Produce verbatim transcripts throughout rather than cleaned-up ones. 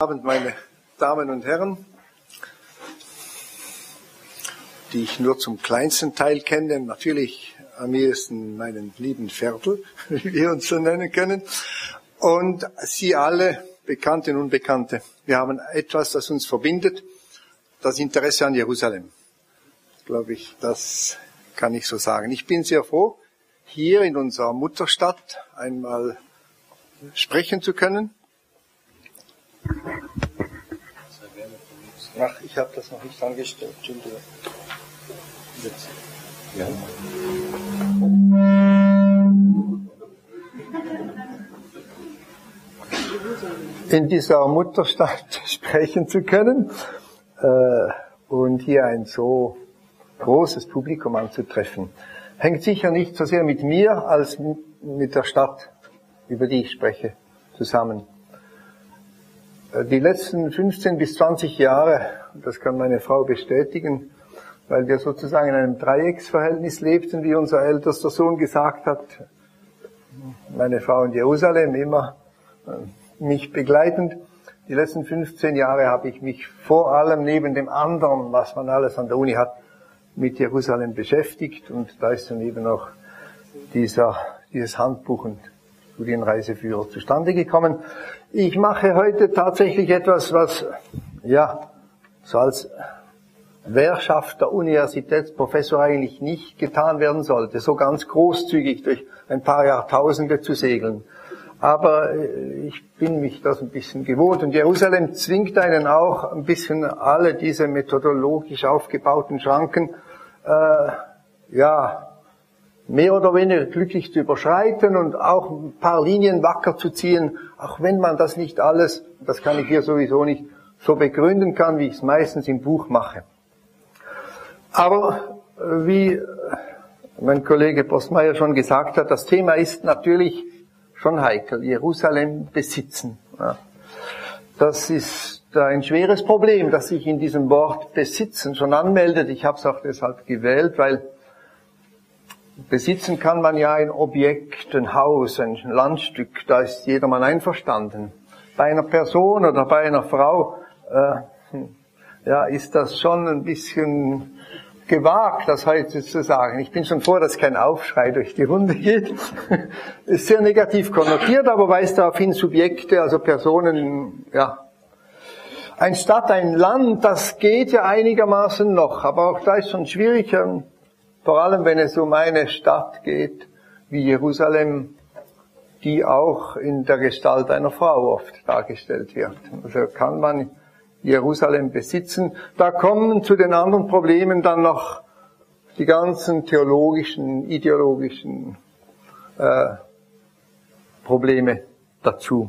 Abend, meine Damen und Herren, die ich nur zum kleinsten Teil kenne, natürlich am ehesten meinen lieben Viertel, wie wir uns so nennen können, und Sie alle, Bekannte und Unbekannte. Wir haben etwas, das uns verbindet, das Interesse an Jerusalem. Glaube ich, das kann ich so sagen. Ich bin sehr froh, hier in unserer Mutterstadt einmal sprechen zu können. Ach, ich habe das noch nicht angestellt. Entschuldigung. Jetzt. Ja. In dieser Mutterstadt sprechen zu können äh, und hier ein so großes Publikum anzutreffen, hängt sicher nicht so sehr mit mir als mit der Stadt, über die ich spreche, zusammen. Die letzten fünfzehn bis zwanzig Jahre, das kann meine Frau bestätigen, weil wir sozusagen in einem Dreiecksverhältnis lebten, wie unser ältester Sohn gesagt hat, meine Frau in Jerusalem, immer mich begleitend. Die letzten fünfzehn Jahre habe ich mich vor allem neben dem anderen, was man alles an der Uni hat, mit Jerusalem beschäftigt, und da ist dann eben auch dieser, dieses Handbuch und Studienreiseführer zustande gekommen. Ich mache heute tatsächlich etwas, was, ja, so als Währschaft der Universitätsprofessor eigentlich nicht getan werden sollte, so ganz großzügig durch ein paar Jahrtausende zu segeln. Aber ich bin mich das ein bisschen gewohnt, und Jerusalem zwingt einen auch ein bisschen alle diese methodologisch aufgebauten Schranken, äh, ja, mehr oder weniger glücklich zu überschreiten und auch ein paar Linien wacker zu ziehen, auch wenn man das nicht alles, das kann ich hier sowieso nicht, so begründen kann, wie ich es meistens im Buch mache. Aber wie mein Kollege Postmeier schon gesagt hat, das Thema ist natürlich schon heikel. Jerusalem besitzen. Ja. Das ist ein schweres Problem, das sich in diesem Wort besitzen schon anmeldet. Ich habe es auch deshalb gewählt, weil besitzen kann man ja ein Objekt, ein Haus, ein Landstück, da ist jedermann einverstanden. Bei einer Person oder bei einer Frau äh, ja, ist das schon ein bisschen gewagt, das heute zu sagen. Ich bin schon froh, dass kein Aufschrei durch die Runde geht. Ist sehr negativ konnotiert, aber weist darauf hin, Subjekte, also Personen, ja. Ein Stadt, ein Land, das geht ja einigermaßen noch, aber auch da ist schon schwierig, vor allem wenn es um eine Stadt geht, wie Jerusalem, die auch in der Gestalt einer Frau oft dargestellt wird. Also kann man Jerusalem besitzen. Da kommen zu den anderen Problemen dann noch die ganzen theologischen, ideologischen äh, Probleme dazu.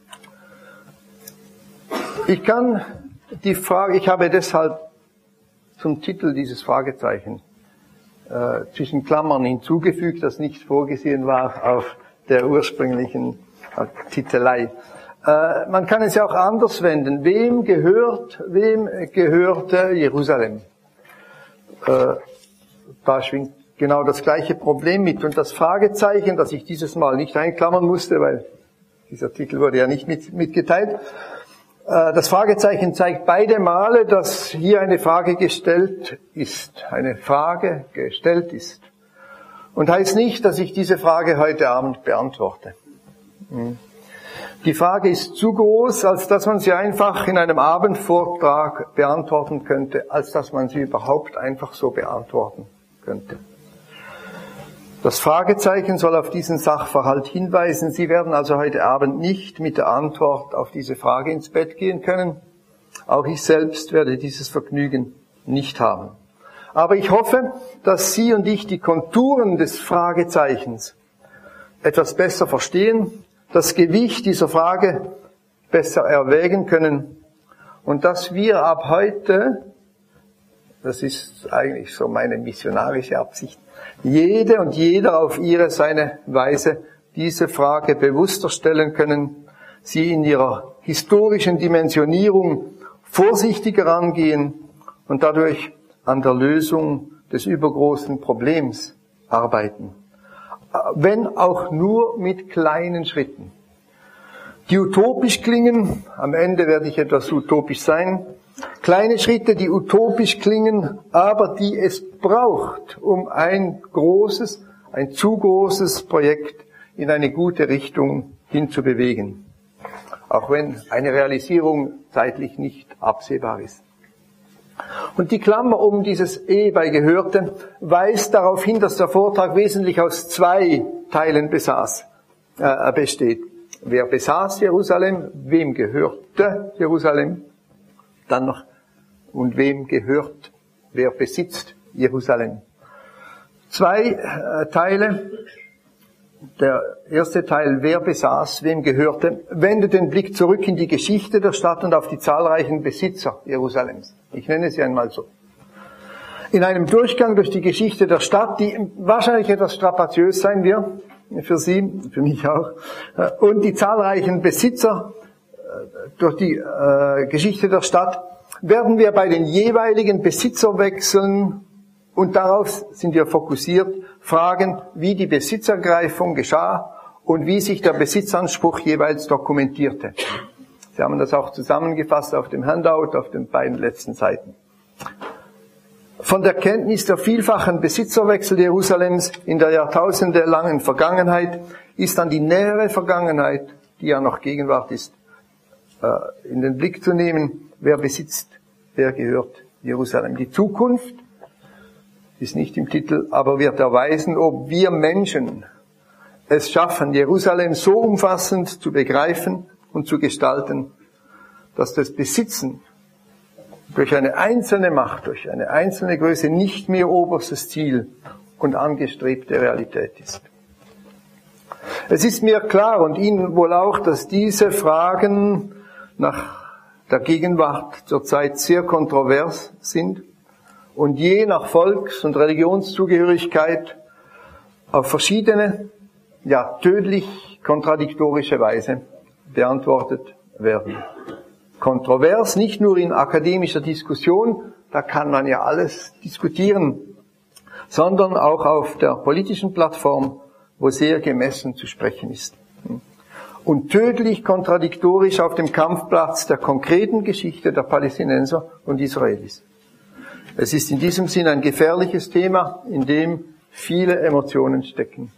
Ich kann die Frage, ich habe deshalb zum Titel dieses Fragezeichen äh, zwischen Klammern hinzugefügt, das nicht vorgesehen war auf der ursprünglichen äh, Titelei. Äh, man kann es ja auch anders wenden. Wem gehört, wem gehörte Jerusalem? Äh, da schwingt genau das gleiche Problem mit. Und das Fragezeichen, das ich dieses Mal nicht einklammern musste, weil dieser Titel wurde ja nicht mit, mitgeteilt, äh, das Fragezeichen zeigt beide Male, dass hier eine Frage gestellt ist. Eine Frage gestellt ist. Und heißt nicht, dass ich diese Frage heute Abend beantworte. Hm. Die Frage ist zu groß, als dass man sie einfach in einem Abendvortrag beantworten könnte, als dass man sie überhaupt einfach so beantworten könnte. Das Fragezeichen soll auf diesen Sachverhalt hinweisen. Sie werden also heute Abend nicht mit der Antwort auf diese Frage ins Bett gehen können. Auch ich selbst werde dieses Vergnügen nicht haben. Aber ich hoffe, dass Sie und ich die Konturen des Fragezeichens etwas besser verstehen, das Gewicht dieser Frage besser erwägen können, und dass wir ab heute, das ist eigentlich so meine missionarische Absicht, jede und jeder auf ihre, seine Weise diese Frage bewusster stellen können, sie in ihrer historischen Dimensionierung vorsichtiger angehen und dadurch an der Lösung des übergroßen Problems arbeiten. Wenn auch nur mit kleinen Schritten. die utopisch klingen. Am Ende werde ich etwas utopisch sein. Kleine Schritte, die utopisch klingen, aber die es braucht, um ein großes, ein zu großes Projekt in eine gute Richtung hinzubewegen. Auch wenn eine Realisierung zeitlich nicht absehbar ist. Und die Klammer um dieses E bei Gehörte weist darauf hin, dass der Vortrag wesentlich aus zwei Teilen besaß, äh, besteht. Wer besaß Jerusalem, wem gehörte Jerusalem, dann noch, und wem gehört, wer besitzt Jerusalem. Zwei äh, Teile. Der erste Teil, wer besaß, wem gehörte, wendet den Blick zurück in die Geschichte der Stadt und auf die zahlreichen Besitzer Jerusalems. Ich nenne sie einmal so. In einem Durchgang durch die Geschichte der Stadt, die wahrscheinlich etwas strapaziös sein wird, für Sie, für mich auch, und die zahlreichen Besitzer durch die äh, Geschichte der Stadt, werden wir bei den jeweiligen Besitzerwechseln, und darauf sind wir fokussiert, fragen, wie die Besitzergreifung geschah und wie sich der Besitzanspruch jeweils dokumentierte. Sie haben das auch zusammengefasst auf dem Handout, auf den beiden letzten Seiten. Von der Kenntnis der vielfachen Besitzerwechsel Jerusalems in der jahrtausendelangen Vergangenheit ist dann die nähere Vergangenheit, die ja noch Gegenwart ist, in den Blick zu nehmen, wer besitzt, wer gehört Jerusalem. Die Zukunft ist nicht im Titel, aber wird erweisen, ob wir Menschen es schaffen, Jerusalem so umfassend zu begreifen und zu gestalten, dass das Besitzen durch eine einzelne Macht, durch eine einzelne Größe nicht mehr oberstes Ziel und angestrebte Realität ist. Es ist mir klar und Ihnen wohl auch, dass diese Fragen nach der Gegenwart zurzeit sehr kontrovers sind und je nach Volks- und Religionszugehörigkeit auf verschiedene, ja tödlich kontradiktorische Weise beantwortet werden. Kontrovers, nicht nur in akademischer Diskussion, da kann man ja alles diskutieren, sondern auch auf der politischen Plattform, wo sehr gemessen zu sprechen ist. Und tödlich kontradiktorisch auf dem Kampfplatz der konkreten Geschichte der Palästinenser und Israelis. Es ist in diesem Sinn ein gefährliches Thema, in dem viele Emotionen stecken.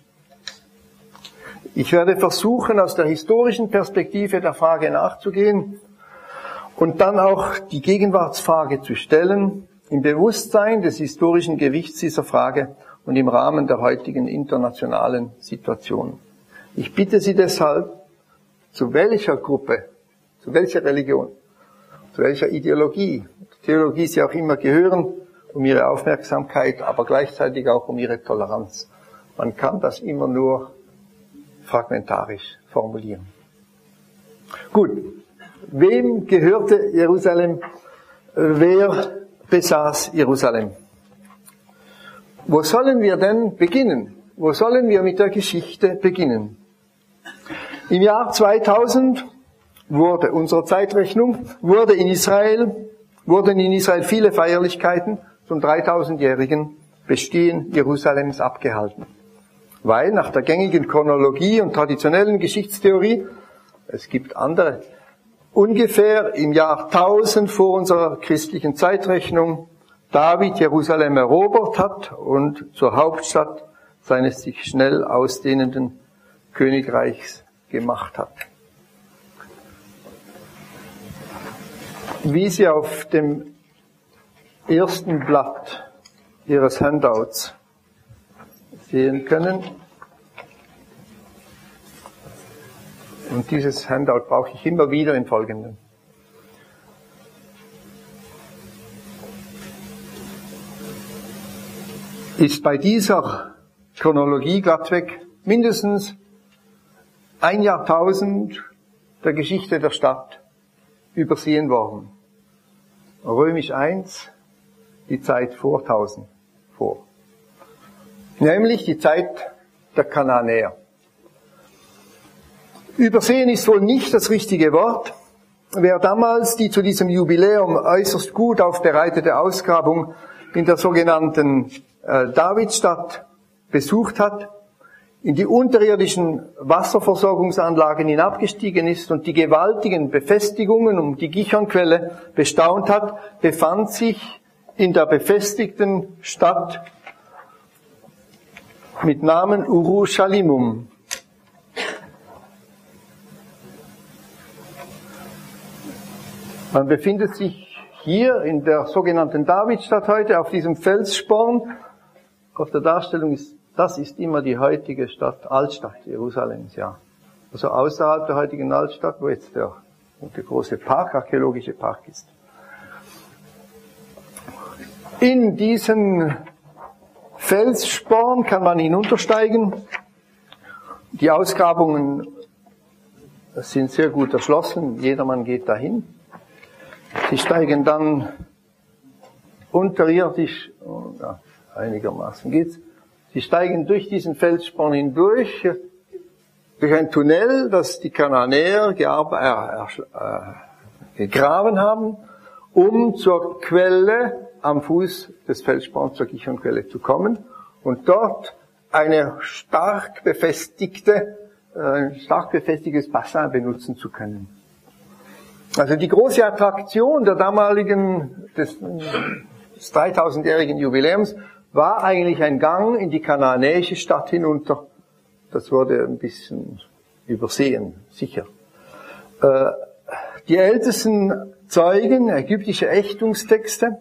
Ich werde versuchen, aus der historischen Perspektive der Frage nachzugehen und dann auch die Gegenwartsfrage zu stellen, im Bewusstsein des historischen Gewichts dieser Frage und im Rahmen der heutigen internationalen Situation. Ich bitte Sie deshalb, zu welcher Gruppe, zu welcher Religion, zu welcher Ideologie, Theologie Sie auch immer gehören, um Ihre Aufmerksamkeit, aber gleichzeitig auch um Ihre Toleranz. Man kann das immer nur fragmentarisch formulieren. Gut, wem gehörte Jerusalem? Wer besaß Jerusalem? Wo sollen wir denn beginnen? Wo sollen wir mit der Geschichte beginnen? Im Jahr zweitausend wurde, unserer Zeitrechnung, wurde in Israel, wurden in Israel viele Feierlichkeiten zum dreitausendjährigen Bestehen Jerusalems abgehalten. Weil nach der gängigen Chronologie und traditionellen Geschichtstheorie, es gibt andere, ungefähr im Jahr tausend vor unserer christlichen Zeitrechnung David Jerusalem erobert hat und zur Hauptstadt seines sich schnell ausdehnenden Königreichs gemacht hat. Wie Sie auf dem ersten Blatt Ihres Handouts sehen können, und dieses Handout brauche ich immer wieder im Folgenden. Ist bei dieser Chronologie glattweg mindestens ein Jahrtausend der Geschichte der Stadt übersehen worden. Römisch eins, die Zeit vor tausend vor. Nämlich die Zeit der Kanaanäer. Übersehen ist wohl nicht das richtige Wort. Wer damals die zu diesem Jubiläum äußerst gut aufbereitete Ausgrabung in der sogenannten äh, Davidstadt besucht hat, in die unterirdischen Wasserversorgungsanlagen hinabgestiegen ist und die gewaltigen Befestigungen um die Gichonquelle bestaunt hat, befand sich in der befestigten Stadt mit Namen Urushalimum. Man befindet sich hier in der sogenannten Davidstadt heute auf diesem Felssporn. Auf der Darstellung ist, das ist immer die heutige Stadt, Altstadt Jerusalems, ja. Also außerhalb der heutigen Altstadt, wo jetzt der, der große Park, archäologische Park ist. In diesen Felssporn kann man hinuntersteigen. Die Ausgrabungen sind sehr gut erschlossen, jedermann geht dahin. Sie steigen dann unterirdisch, ja, einigermaßen geht's. Sie steigen durch diesen Felssporn hindurch, durch ein Tunnel, das die Kananäer äh, äh, gegraben haben, um zur Quelle am Fuß des Felssporns, zur Gichonquelle zu kommen und dort eine stark befestigte, ein stark befestigtes Bassin benutzen zu können. Also die große Attraktion der damaligen, des, des dreitausendjährigen Jubiläums war eigentlich ein Gang in die kanaanäische Stadt hinunter. Das wurde ein bisschen übersehen, sicher. Äh, die ältesten Zeugen, ägyptische Ächtungstexte,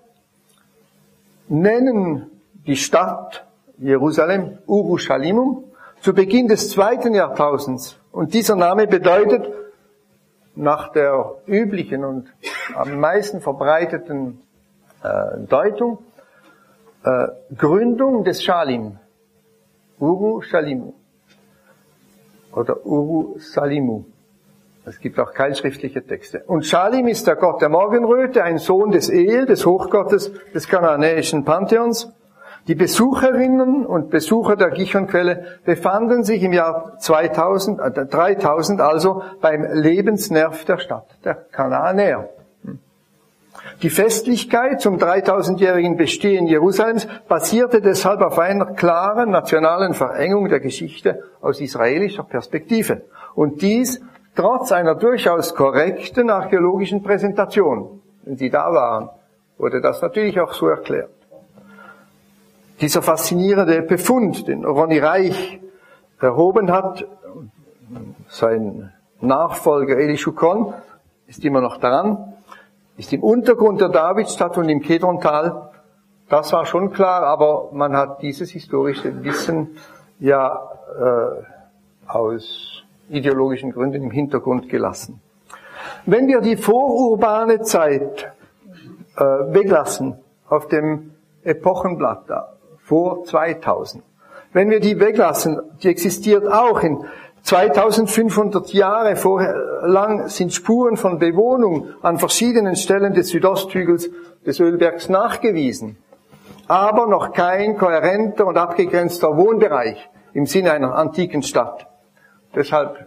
nennen die Stadt Jerusalem Urushalimum zu Beginn des zweiten Jahrtausends. Und dieser Name bedeutet, nach der üblichen und am meisten verbreiteten äh, Deutung, äh, Gründung des Shalim, Urushalimum oder Urusalimu. Es gibt auch keilschriftliche Texte. Und Shalim ist der Gott der Morgenröte, ein Sohn des El, des Hochgottes des kanaanäischen Pantheons. Die Besucherinnen und Besucher der Gichonquelle befanden sich im Jahr zweitausend, äh, dreitausend also beim Lebensnerv der Stadt, der Kanaanäer. Die Festlichkeit zum dreitausendjährigen Bestehen Jerusalems basierte deshalb auf einer klaren nationalen Verengung der Geschichte aus israelischer Perspektive. Und dies trotz einer durchaus korrekten archäologischen Präsentation. Wenn Sie da waren, wurde das natürlich auch so erklärt. Dieser faszinierende Befund, den Ronny Reich erhoben hat, sein Nachfolger Eli Shukron ist immer noch daran, ist im Untergrund der Davidstadt und im Kedrontal. Das war schon klar, aber man hat dieses historische Wissen ja äh, aus ideologischen Gründen im Hintergrund gelassen. Wenn wir die vorurbane Zeit äh, weglassen, auf dem Epochenblatt da, vor zweitausend, wenn wir die weglassen, die existiert auch in zweitausendfünfhundert Jahre vorher lang sind Spuren von Bewohnung an verschiedenen Stellen des Südosthügels des Ölbergs nachgewiesen, aber noch kein kohärenter und abgegrenzter Wohnbereich im Sinne einer antiken Stadt. Deshalb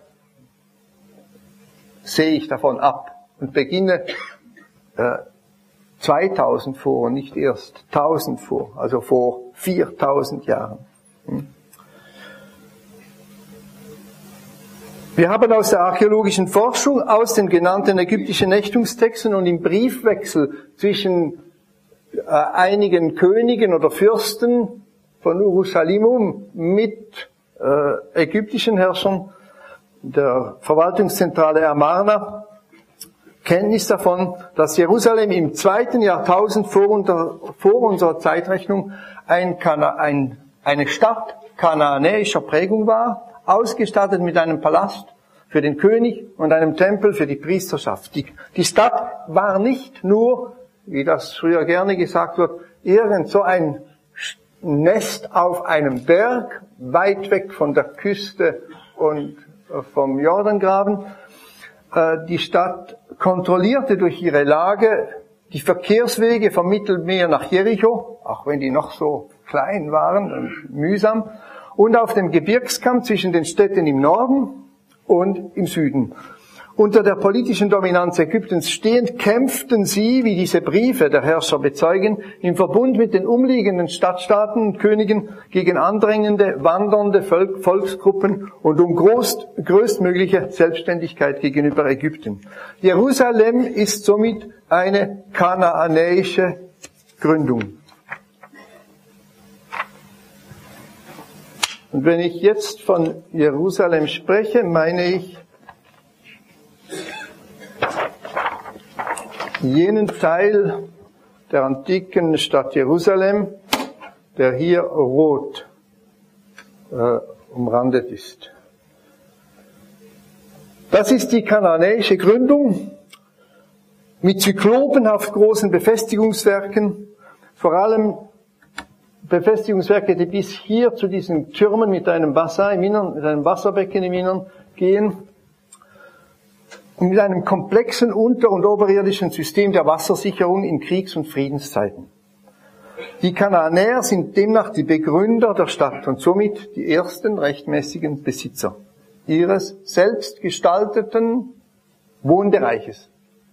sehe ich davon ab und beginne äh, zweitausend vor, nicht erst tausend vor, also vor viertausend Jahren. Hm. Wir haben aus der archäologischen Forschung, aus den genannten ägyptischen Ächtungstexten und im Briefwechsel zwischen äh, einigen Königen oder Fürsten von Urushalimum mit äh, ägyptischen Herrschern der Verwaltungszentrale Amarna Kenntnis davon, dass Jerusalem im zweiten Jahrtausend vor, unter, vor unserer Zeitrechnung ein Kana, ein, eine Stadt kanaanäischer Prägung war, ausgestattet mit einem Palast für den König und einem Tempel für die Priesterschaft. Die, die Stadt war nicht nur, wie das früher gerne gesagt wird, irgend so ein Nest auf einem Berg, weit weg von der Küste und vom Jordangraben. Die Stadt kontrollierte durch ihre Lage die Verkehrswege vom Mittelmeer nach Jericho, auch wenn die noch so klein waren und mühsam, und auf dem Gebirgskamm zwischen den Städten im Norden und im Süden. Unter der politischen Dominanz Ägyptens stehend kämpften sie, wie diese Briefe der Herrscher bezeugen, im Verbund mit den umliegenden Stadtstaaten und Königen gegen andrängende, wandernde Volksgruppen und um groß, größtmögliche Selbstständigkeit gegenüber Ägypten. Jerusalem ist somit eine kanaanäische Gründung. Und wenn ich jetzt von Jerusalem spreche, meine ich jenen Teil der antiken Stadt Jerusalem, der hier rot äh, umrandet ist. Das ist die kanaanäische Gründung mit zyklopenhaft großen Befestigungswerken, vor allem Befestigungswerke, die bis hier zu diesen Türmen mit einem Bassin im Innern, mit einem Wasserbecken im Innern gehen, und mit einem komplexen unter- und oberirdischen System der Wassersicherung in Kriegs- und Friedenszeiten. Die Kanaanäer sind demnach die Begründer der Stadt und somit die ersten rechtmäßigen Besitzer ihres selbst gestalteten Wohnbereiches.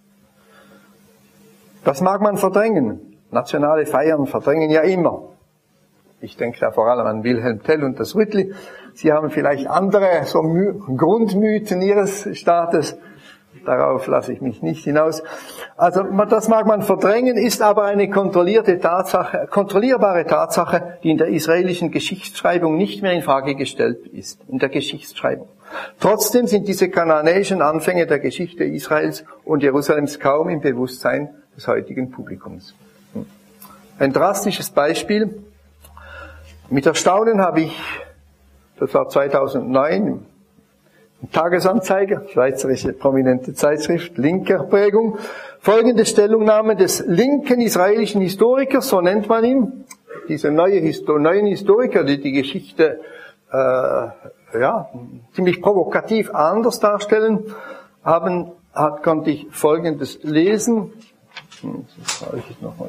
Das mag man verdrängen. Nationale Feiern verdrängen ja immer. Ich denke da vor allem an Wilhelm Tell und das Rüttli. Sie haben vielleicht andere so Grundmythen ihres Staates. Darauf lasse ich mich nicht hinaus. Also das mag man verdrängen, ist aber eine kontrollierte Tatsache, kontrollierbare Tatsache, die in der israelischen Geschichtsschreibung nicht mehr in Frage gestellt ist. In der Geschichtsschreibung. Trotzdem sind diese kanaanäischen Anfänge der Geschichte Israels und Jerusalems kaum im Bewusstsein des heutigen Publikums. Ein drastisches Beispiel. Mit Erstaunen habe ich, das war zweitausendneun, im Tagesanzeiger, schweizerische prominente Zeitschrift, linker Prägung, folgende Stellungnahme des linken israelischen Historikers, so nennt man ihn, diese neue Histo- neuen Historiker, die die Geschichte äh, ja, ziemlich provokativ anders darstellen, haben, hat, konnte ich Folgendes lesen. Hm, das brauche ich noch mal.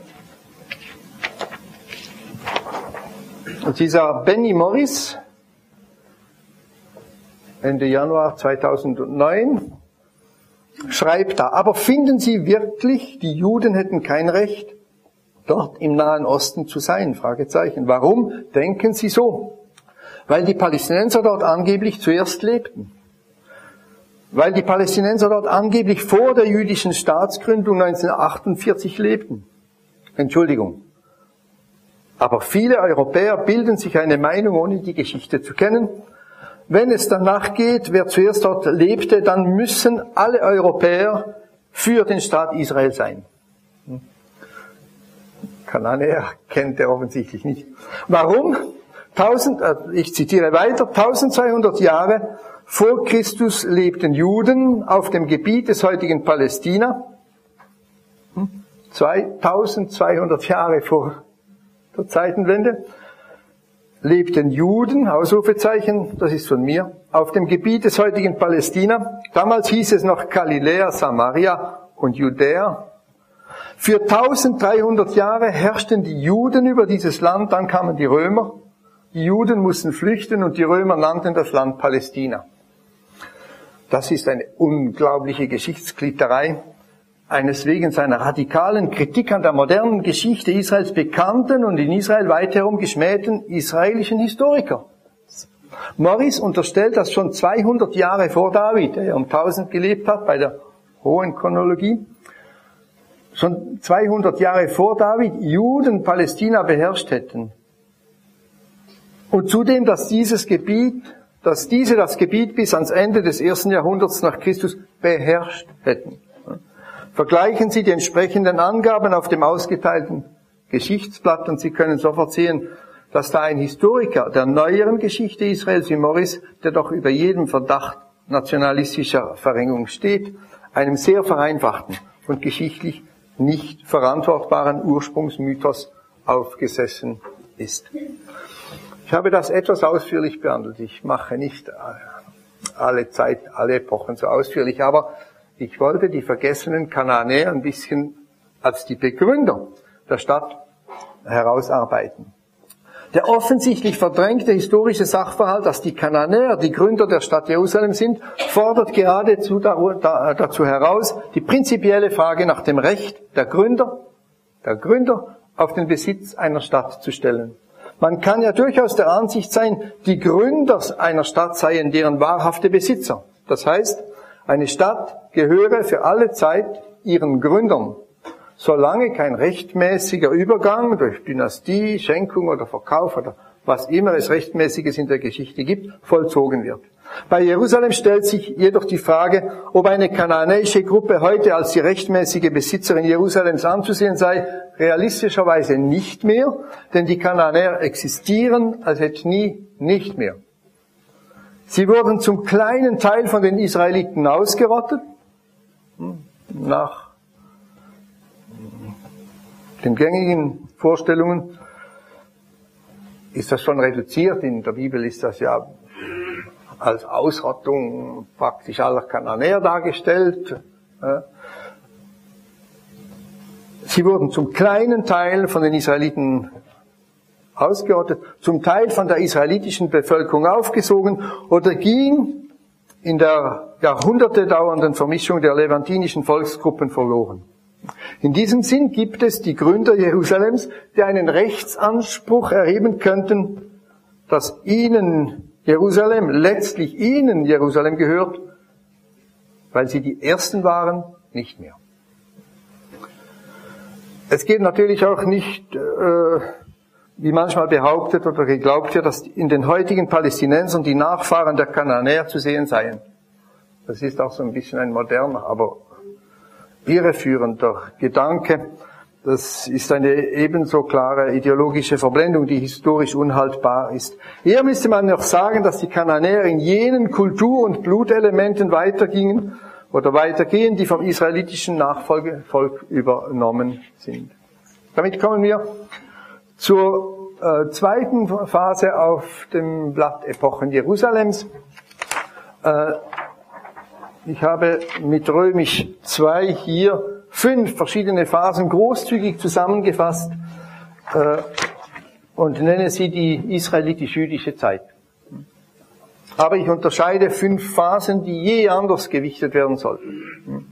Und dieser Benny Morris, Ende Januar zweitausendneun, schreibt da, aber finden Sie wirklich, die Juden hätten kein Recht, dort im Nahen Osten zu sein? Fragezeichen. Warum denken Sie so? Weil die Palästinenser dort angeblich zuerst lebten. Weil die Palästinenser dort angeblich vor der jüdischen Staatsgründung neunzehnhundertachtundvierzig lebten. Entschuldigung. Aber viele Europäer bilden sich eine Meinung, ohne die Geschichte zu kennen. Wenn es danach geht, wer zuerst dort lebte, dann müssen alle Europäer für den Staat Israel sein. Kanaanäer kennt er offensichtlich nicht. Warum? Tausend, ich zitiere weiter, eintausendzweihundert Jahre vor Christus lebten Juden auf dem Gebiet des heutigen Palästina. zweitausendzweihundert Jahre vor der Zeitenwende lebten Juden, Ausrufezeichen, das ist von mir, auf dem Gebiet des heutigen Palästina. Damals hieß es noch Galiläa, Samaria und Judäa. Für eintausenddreihundert Jahre herrschten die Juden über dieses Land, dann kamen die Römer. Die Juden mussten flüchten und die Römer nannten das Land Palästina. Das ist eine unglaubliche Geschichtsklitterei eines wegen seiner radikalen Kritik an der modernen Geschichte Israels bekannten und in Israel weit herum geschmähten israelischen Historiker. Morris unterstellt, dass schon zweihundert Jahre vor David, der ja um tausend gelebt hat, bei der hohen Chronologie, schon zweihundert Jahre vor David Juden Palästina beherrscht hätten. Und zudem, dass dieses Gebiet, dass diese das Gebiet bis ans Ende des ersten Jahrhunderts nach Christus beherrscht hätten. Vergleichen Sie die entsprechenden Angaben auf dem ausgeteilten Geschichtsblatt und Sie können sofort sehen, dass da ein Historiker der neueren Geschichte Israels wie Morris, der doch über jedem Verdacht nationalistischer Verrengung steht, einem sehr vereinfachten und geschichtlich nicht verantwortbaren Ursprungsmythos aufgesessen ist. Ich habe das etwas ausführlich behandelt. Ich mache nicht alle Zeit, alle Epochen so ausführlich, aber ich wollte die vergessenen Kanaanäer ein bisschen als die Begründer der Stadt herausarbeiten. Der offensichtlich verdrängte historische Sachverhalt, dass die Kananäer die Gründer der Stadt Jerusalem sind, fordert geradezu dazu heraus, die prinzipielle Frage nach dem Recht der Gründer, der Gründer auf den Besitz einer Stadt zu stellen. Man kann ja durchaus der Ansicht sein, die Gründer einer Stadt seien deren wahrhafte Besitzer. Das heißt, eine Stadt gehöre für alle Zeit ihren Gründern, solange kein rechtmäßiger Übergang durch Dynastie, Schenkung oder Verkauf oder was immer es Rechtmäßiges in der Geschichte gibt, vollzogen wird. Bei Jerusalem stellt sich jedoch die Frage, ob eine kananäische Gruppe heute als die rechtmäßige Besitzerin Jerusalems anzusehen sei, realistischerweise nicht mehr, denn die Kananäer existieren als Ethnie nicht mehr. Sie wurden zum kleinen Teil von den Israeliten ausgerottet, nach den gängigen Vorstellungen ist das schon reduziert. In der Bibel ist das ja als Ausrottung praktisch aller Kananäer dargestellt. Sie wurden zum kleinen Teil von den Israeliten ausgerottet, zum Teil von der israelitischen Bevölkerung aufgesogen oder ging in der Jahrhunderte dauernden Vermischung der levantinischen Volksgruppen verloren. In diesem Sinn gibt es die Gründer Jerusalems, die einen Rechtsanspruch erheben könnten, dass ihnen Jerusalem, letztlich ihnen Jerusalem gehört, weil sie die Ersten waren, nicht mehr. Es geht natürlich auch nicht, äh, wie manchmal behauptet oder geglaubt wird, dass in den heutigen Palästinensern die Nachfahren der Kananäer zu sehen seien. Das ist auch so ein bisschen ein moderner, aber irreführender Gedanke. Das ist eine ebenso klare ideologische Verblendung, die historisch unhaltbar ist. Eher müsste man noch sagen, dass die Kananäer in jenen Kultur- und Blutelementen weitergingen oder weitergehen, die vom israelitischen Nachfolgevolk übernommen sind. Damit kommen wir zur äh, zweiten Phase auf dem Blatt Epochen Jerusalems. Äh, Ich habe mit Römisch zwei hier fünf verschiedene Phasen großzügig zusammengefasst äh, und nenne sie die israelitisch-jüdische Zeit. Aber ich unterscheide fünf Phasen, die je anders gewichtet werden sollten.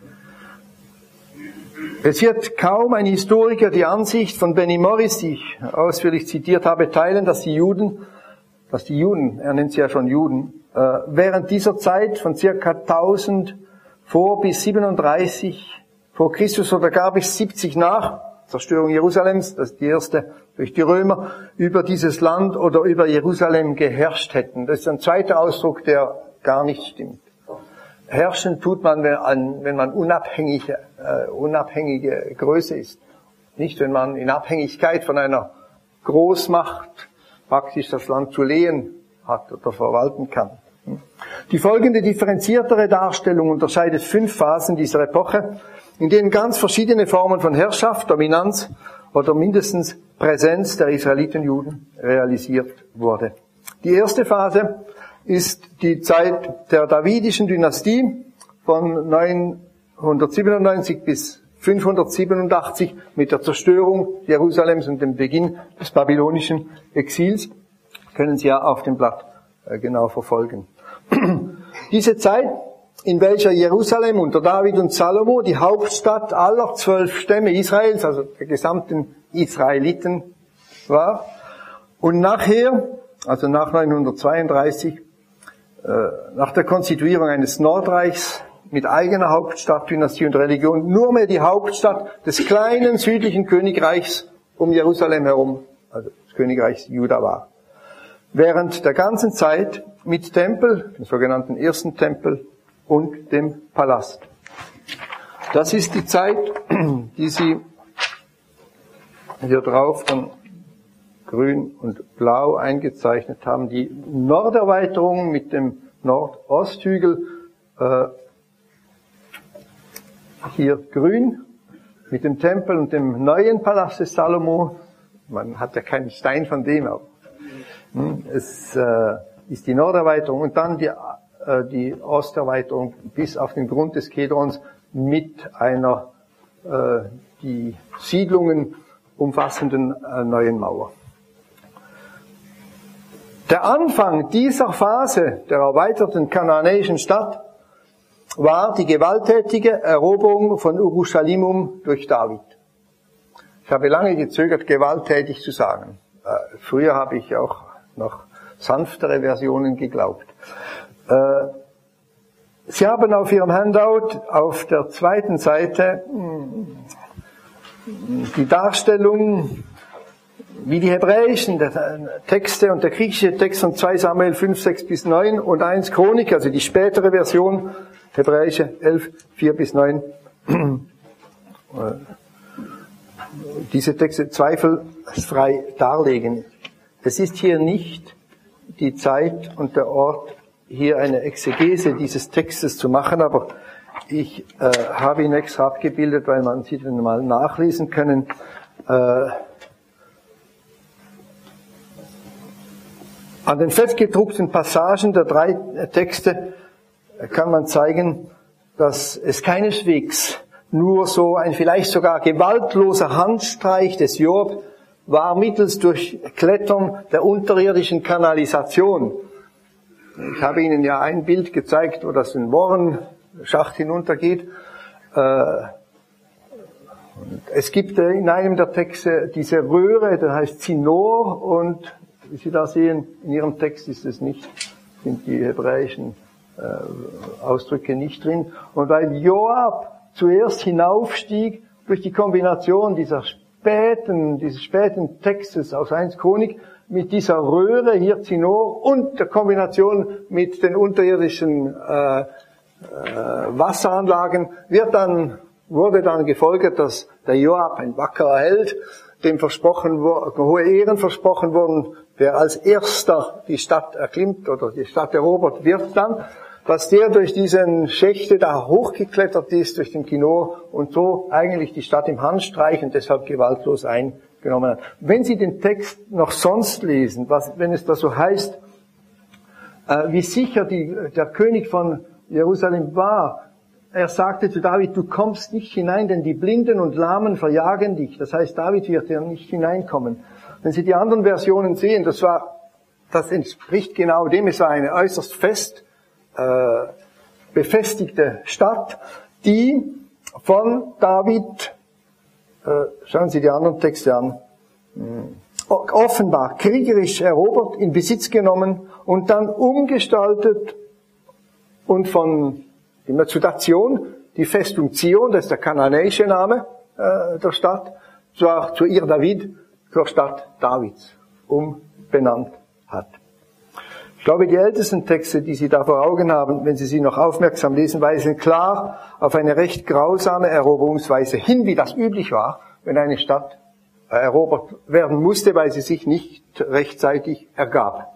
Es wird kaum ein Historiker die Ansicht von Benny Morris, die ich ausführlich zitiert habe, teilen, dass die Juden, dass die Juden, er nennt sie ja schon Juden, während dieser Zeit von circa tausend vor bis siebenunddreißig vor Christus oder gar bis siebzig nach Zerstörung Jerusalems, das ist die erste durch die Römer, über dieses Land oder über Jerusalem geherrscht hätten. Das ist ein zweiter Ausdruck, der gar nicht stimmt. Herrschen tut man, wenn man unabhängige, äh, unabhängige Größe ist. Nicht, wenn man in Abhängigkeit von einer Großmacht praktisch das Land zu lehen hat oder verwalten kann. Die folgende differenziertere Darstellung unterscheidet fünf Phasen dieser Epoche, in denen ganz verschiedene Formen von Herrschaft, Dominanz oder mindestens Präsenz der Israeliten-Juden realisiert wurde. Die erste Phase ist die Zeit der davidischen Dynastie von neunhundertsiebenundneunzig bis fünfhundertsiebenundachtzig mit der Zerstörung Jerusalems und dem Beginn des babylonischen Exils. Können Sie ja auf dem Blatt genau verfolgen. Diese Zeit, in welcher Jerusalem unter David und Salomo die Hauptstadt aller zwölf Stämme Israels, also der gesamten Israeliten war, und nachher, also nach neunhundertzweiunddreißig, nach der Konstituierung eines Nordreichs mit eigener Hauptstadt, Dynastie und Religion, nur mehr die Hauptstadt des kleinen südlichen Königreichs um Jerusalem herum, also des Königreichs Juda war. Während der ganzen Zeit mit Tempel, dem sogenannten ersten Tempel und dem Palast. Das ist die Zeit, die Sie hier drauf von grün und blau eingezeichnet haben. Die Norderweiterung mit dem Nordosthügel, äh, hier grün, mit dem Tempel und dem neuen Palast des Salomo. Man hat ja keinen Stein von dem, aber es äh, ist die Norderweiterung und dann die, äh, die Osterweiterung bis auf den Grund des Kedrons mit einer äh, die Siedlungen umfassenden äh, neuen Mauer. Der Anfang dieser Phase der erweiterten kanaanäischen Stadt war die gewalttätige Eroberung von Urushalimum durch David. Ich habe lange gezögert, gewalttätig zu sagen. Äh, früher habe ich auch noch sanftere Versionen geglaubt. Äh, Sie haben auf Ihrem Handout auf der zweiten Seite die Darstellung, wie die hebräischen Texte und der griechische Text von zwei Samuel fünf, sechs bis neun und eins Chronik, also die spätere Version, hebräische elf, vier bis neun, diese Texte zweifelsfrei darlegen. Es ist hier nicht die Zeit und der Ort, hier eine Exegese dieses Textes zu machen, aber ich äh, habe ihn extra abgebildet, weil man sie dann mal nachlesen können. Äh, an den festgedruckten Passagen der drei Texte kann man zeigen, dass es keineswegs nur so ein vielleicht sogar gewaltloser Handstreich des Job war mittels Durchklettern der unterirdischen Kanalisation. Ich habe Ihnen ja ein Bild gezeigt, wo das in Bohrenschacht hinuntergeht. Es gibt in einem der Texte diese Röhre, der heißt Zinor, und wie Sie da sehen, in Ihrem Text ist es nicht, sind die hebräischen Ausdrücke nicht drin. Und weil Joab zuerst hinaufstieg durch die Kombination dieser späten, dieses späten Textes aus eins Chronik mit dieser Röhre, hier Zinor, und der Kombination mit den unterirdischen äh, äh, Wasseranlagen, wird dann, wurde dann gefolgert, dass der Joab, ein wackerer Held, dem versprochen, hohe Ehren versprochen wurden, wer als erster die Stadt erklimmt oder die Stadt erobert wird dann, dass der durch diesen Schächte da hochgeklettert ist, durch den Kinor, und so eigentlich die Stadt im Handstreich und deshalb gewaltlos eingenommen hat. Wenn Sie den Text noch sonst lesen, was, wenn es da so heißt, äh, wie sicher die, der König von Jerusalem war, er sagte zu David, du kommst nicht hinein, denn die Blinden und Lahmen verjagen dich. Das heißt, David wird ja nicht hineinkommen. Wenn Sie die anderen Versionen sehen, das war, das entspricht genau dem, es war eine äußerst fest äh, befestigte Stadt, die von David, äh, schauen Sie die anderen Texte an, offenbar kriegerisch erobert, in Besitz genommen und dann umgestaltet und von die Metzutation, die Festung Zion, das ist der kanaanäische Name äh, der Stadt, zur, zur Ir David, zur Stadt Davids, umbenannt hat. Ich glaube, die ältesten Texte, die Sie da vor Augen haben, wenn Sie sie noch aufmerksam lesen, weisen klar auf eine recht grausame Eroberungsweise hin, wie das üblich war, wenn eine Stadt erobert werden musste, weil sie sich nicht rechtzeitig ergab.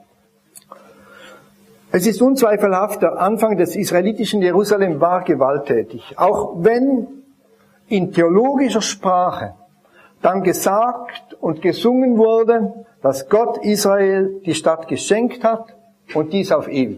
Es ist unzweifelhaft, der Anfang des israelitischen Jerusalem war gewalttätig, auch wenn in theologischer Sprache dann gesagt und gesungen wurde, dass Gott Israel die Stadt geschenkt hat und dies auf ewig.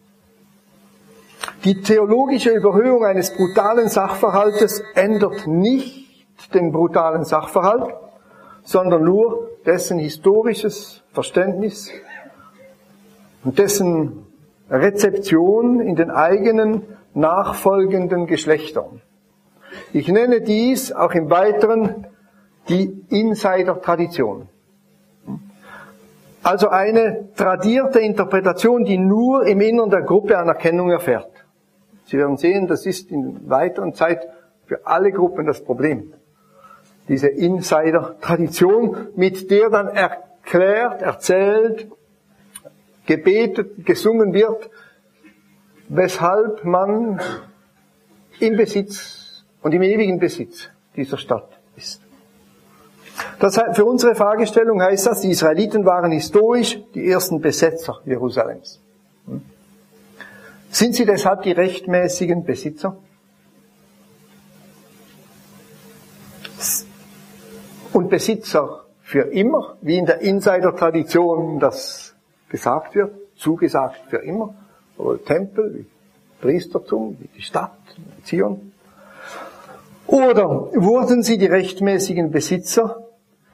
Die theologische Überhöhung eines brutalen Sachverhaltes ändert nicht den brutalen Sachverhalt, sondern nur dessen historisches Verständnis und dessen Rezeption in den eigenen nachfolgenden Geschlechtern. Ich nenne dies auch im Weiteren die Insider-Tradition. Also eine tradierte Interpretation, die nur im Innern der Gruppe Anerkennung erfährt. Sie werden sehen, das ist in weiteren Zeit für alle Gruppen das Problem. Diese Insider-Tradition, mit der dann erklärt, erzählt, gebetet, gesungen wird, weshalb man im Besitz und im ewigen Besitz dieser Stadt ist. Das heißt, für unsere Fragestellung heißt das, die Israeliten waren historisch die ersten Besetzer Jerusalems. Sind sie deshalb die rechtmäßigen Besitzer? Und Besitzer für immer, wie in der Insider-Tradition das gesagt wird, zugesagt für immer, oder Tempel, wie Priestertum, wie die Stadt, wie Zion. Oder wurden sie die rechtmäßigen Besitzer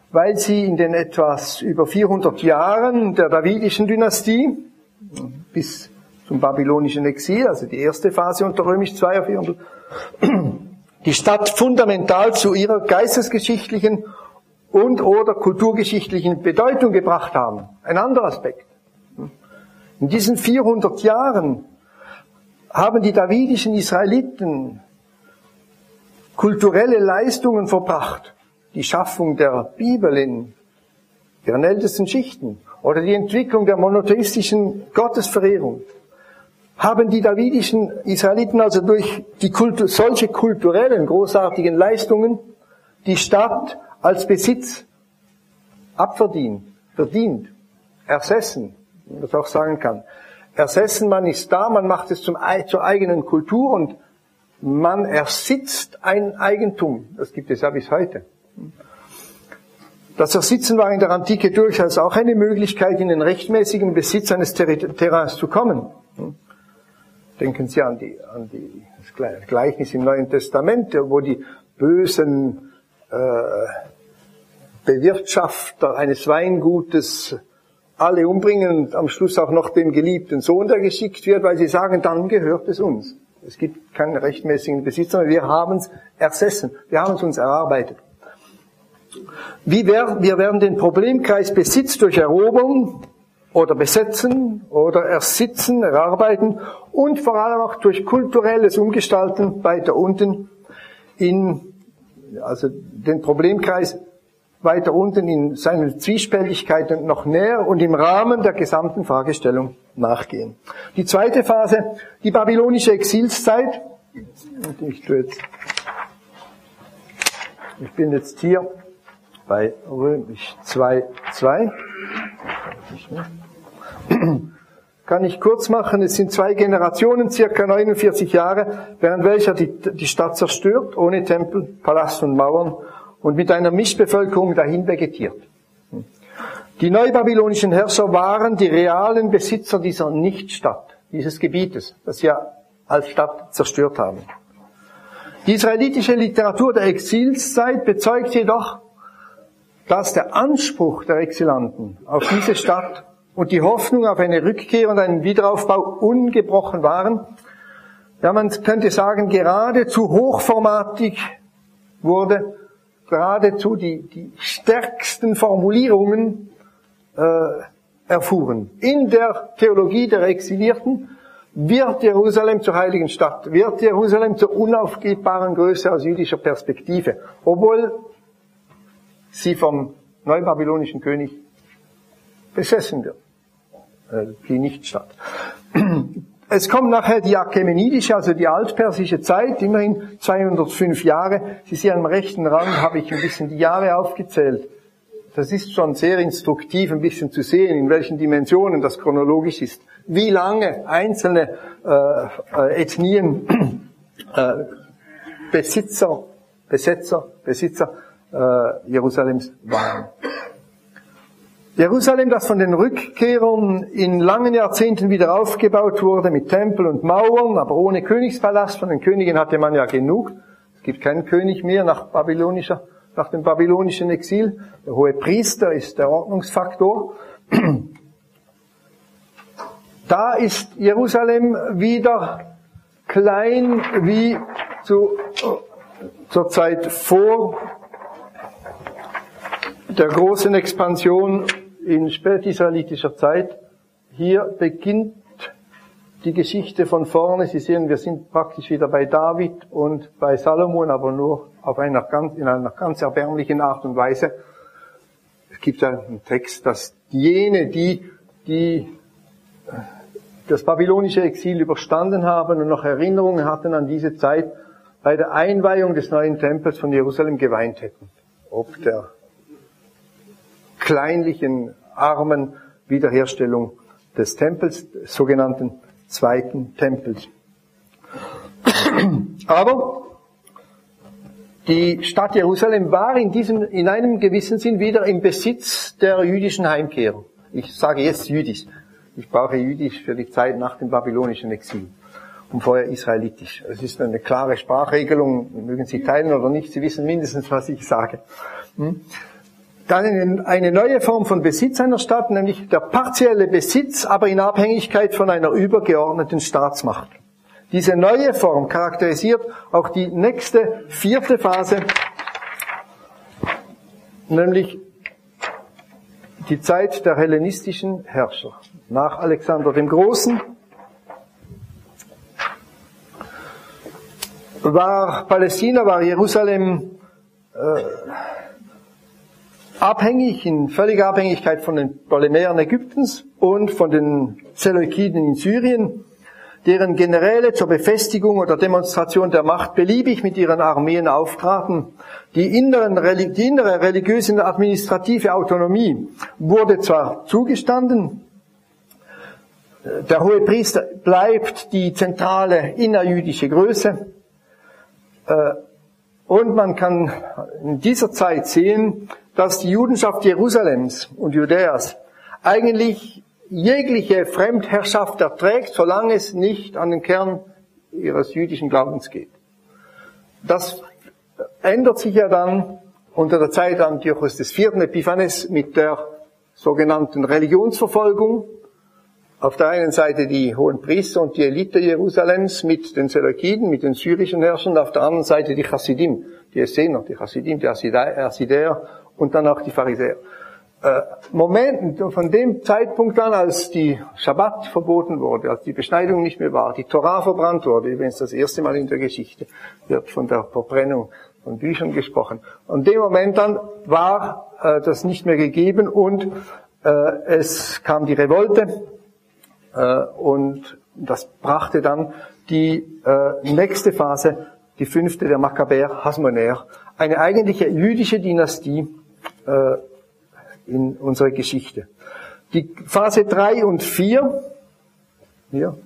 weil sie in den etwas über vierhundert Jahren der Davidischen Dynastie bis zum babylonischen Exil, also die erste Phase unter Römisch zwei auf vierhundert, die Stadt fundamental zu ihrer geistesgeschichtlichen und oder kulturgeschichtlichen Bedeutung gebracht haben. Ein anderer Aspekt. In diesen vierhundert Jahren haben die davidischen Israeliten kulturelle Leistungen verbracht. Die Schaffung der Bibel in ihren ältesten Schichten oder die Entwicklung der monotheistischen Gottesverehrung. Haben die davidischen Israeliten also durch die Kultur, solche kulturellen, großartigen Leistungen die Stadt als Besitz abverdient, verdient, ersessen, wie man das auch sagen kann. Ersessen, man ist da, man macht es zum, zur eigenen Kultur und man ersitzt ein Eigentum. Das gibt es ja bis heute. Das Ersitzen war in der Antike durchaus auch eine Möglichkeit, in den rechtmäßigen Besitz eines Terrains zu kommen. Denken Sie an, die, an die, das Gleichnis im Neuen Testament, wo die bösen äh, Bewirtschafter eines Weingutes alle umbringen und am Schluss auch noch den geliebten Sohn, der geschickt wird, weil sie sagen, dann gehört es uns. Es gibt keinen rechtmäßigen Besitzer, wir haben es ersessen, wir haben es uns erarbeitet. Wie wär, wir werden den Problemkreis Besitz durch Eroberung oder Besetzen oder Ersitzen, Erarbeiten und vor allem auch durch kulturelles Umgestalten weiter unten in, also den Problemkreis weiter unten in seinen Zwiespältigkeiten noch näher und im Rahmen der gesamten Fragestellung nachgehen. Die zweite Phase, die babylonische Exilszeit. Und ich, tue jetzt, ich bin jetzt hier bei Römisch zwei Punkt zwei. Kann ich kurz machen, es sind zwei Generationen, circa neunundvierzig Jahre, während welcher die, die Stadt zerstört, ohne Tempel, Palast und Mauern und mit einer Mischbevölkerung dahin vegetiert. Die neubabylonischen Herrscher waren die realen Besitzer dieser Nichtstadt, dieses Gebietes, das sie ja als Stadt zerstört haben. Die israelitische Literatur der Exilszeit bezeugt jedoch, dass der Anspruch der Exilanten auf diese Stadt und die Hoffnung auf eine Rückkehr und einen Wiederaufbau ungebrochen waren. Ja, man könnte sagen, geradezu hochformatig wurde, geradezu die, die stärksten Formulierungen äh, erfuhren. In der Theologie der Exilierten wird Jerusalem zur heiligen Stadt, wird Jerusalem zur unaufgebbaren Größe aus jüdischer Perspektive, obwohl sie vom neubabylonischen König besessen wird, äh, die Nichtstadt. Es kommt nachher die achämenidische, also die altpersische Zeit, immerhin zweihundertfünf Jahre. Sie sehen am rechten Rand, habe ich ein bisschen die Jahre aufgezählt. Das ist schon sehr instruktiv, ein bisschen zu sehen, in welchen Dimensionen das chronologisch ist. Wie lange einzelne äh, Ethnien, äh, Besitzer, Besetzer, Besitzer äh, Jerusalems waren. Jerusalem, das von den Rückkehrern in langen Jahrzehnten wieder aufgebaut wurde mit Tempel und Mauern, aber ohne Königspalast. Von den Königen hatte man ja genug. Es gibt keinen König mehr nach babylonischer, nach dem babylonischen Exil. Der hohe Priester ist der Ordnungsfaktor. Da ist Jerusalem wieder klein wie zu, zur Zeit vor der großen Expansion in spätisraelitischer Zeit. Hier beginnt die Geschichte von vorne. Sie sehen, wir sind praktisch wieder bei David und bei Salomon, aber nur auf einer ganz, in einer ganz erbärmlichen Art und Weise. Es gibt einen Text, dass jene, die, die das babylonische Exil überstanden haben und noch Erinnerungen hatten an diese Zeit, bei der Einweihung des neuen Tempels von Jerusalem geweint hätten. Ob der kleinlichen, armen Wiederherstellung des Tempels, des sogenannten zweiten Tempels. Aber die Stadt Jerusalem war in diesem, in einem gewissen Sinn wieder im Besitz der jüdischen Heimkehrer. Ich sage jetzt jüdisch. Ich brauche jüdisch für die Zeit nach dem babylonischen Exil und vorher israelitisch. Es ist eine klare Sprachregelung, mögen Sie teilen oder nicht, Sie wissen mindestens, was ich sage. Hm? dann eine neue Form von Besitz einer Stadt, nämlich der partielle Besitz, aber in Abhängigkeit von einer übergeordneten Staatsmacht. Diese neue Form charakterisiert auch die nächste, vierte Phase, nämlich die Zeit der hellenistischen Herrscher. Nach Alexander dem Großen war Palästina, war Jerusalem äh, abhängig, in völliger Abhängigkeit von den Ptolemäern Ägyptens und von den Seleukiden in Syrien, deren Generäle zur Befestigung oder Demonstration der Macht beliebig mit ihren Armeen auftraten. Die, inneren, die innere religiöse und administrative Autonomie wurde zwar zugestanden, der Hohepriester bleibt die zentrale innerjüdische Größe, und man kann in dieser Zeit sehen, dass die Judenschaft Jerusalems und Judäas eigentlich jegliche Fremdherrschaft erträgt, solange es nicht an den Kern ihres jüdischen Glaubens geht. Das ändert sich ja dann unter der Zeit Antiochos des vierten Epiphanes mit der sogenannten Religionsverfolgung. Auf der einen Seite die hohen Priester und die Elite Jerusalems mit den Seleukiden, mit den syrischen Herrschern, auf der anderen Seite die Chassidim, die Essener, die Chassidim, die Asidäer und dann auch die Pharisäer. Äh, Moment, von dem Zeitpunkt an, als die Schabbat verboten wurde, als die Beschneidung nicht mehr war, die Torah verbrannt wurde, übrigens das erste Mal in der Geschichte, wird von der Verbrennung von Büchern gesprochen. Und dem Moment an war äh, das nicht mehr gegeben und äh, es kam die Revolte, äh, und das brachte dann die äh, nächste Phase, die fünfte der Makkabäer, Hasmonäer, eine eigentliche jüdische Dynastie äh, in unserer Geschichte. Die Phase drei und vier, hier,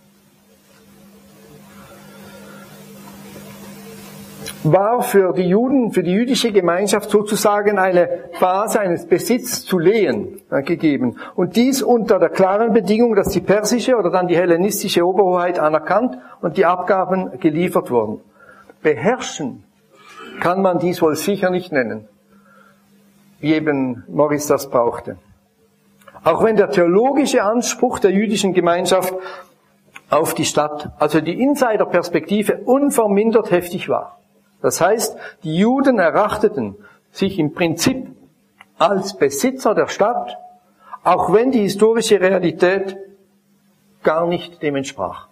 war für die Juden, für die jüdische Gemeinschaft sozusagen eine Phase eines Besitz zu Lehen äh, gegeben. Und dies unter der klaren Bedingung, dass die persische oder dann die hellenistische Oberhoheit anerkannt und die Abgaben geliefert wurden. Beherrschen kann man dies wohl sicher nicht nennen, wie eben Morris das brauchte. Auch wenn der theologische Anspruch der jüdischen Gemeinschaft auf die Stadt, also die Insiderperspektive, unvermindert heftig war. Das heißt, die Juden erachteten sich im Prinzip als Besitzer der Stadt, auch wenn die historische Realität gar nicht dem entsprach.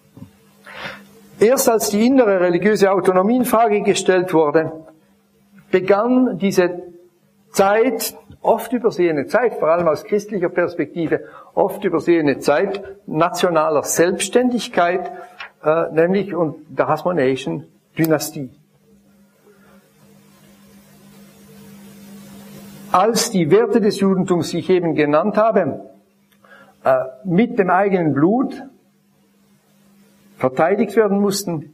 Erst als die innere religiöse Autonomie in Frage gestellt wurde, begann diese Zeit, oft übersehene Zeit, vor allem aus christlicher Perspektive, oft übersehene Zeit nationaler Selbstständigkeit, äh, nämlich und der hasmonäischen Dynastie. Als die Werte des Judentums, die ich eben genannt habe, äh, mit dem eigenen Blut verteidigt werden mussten,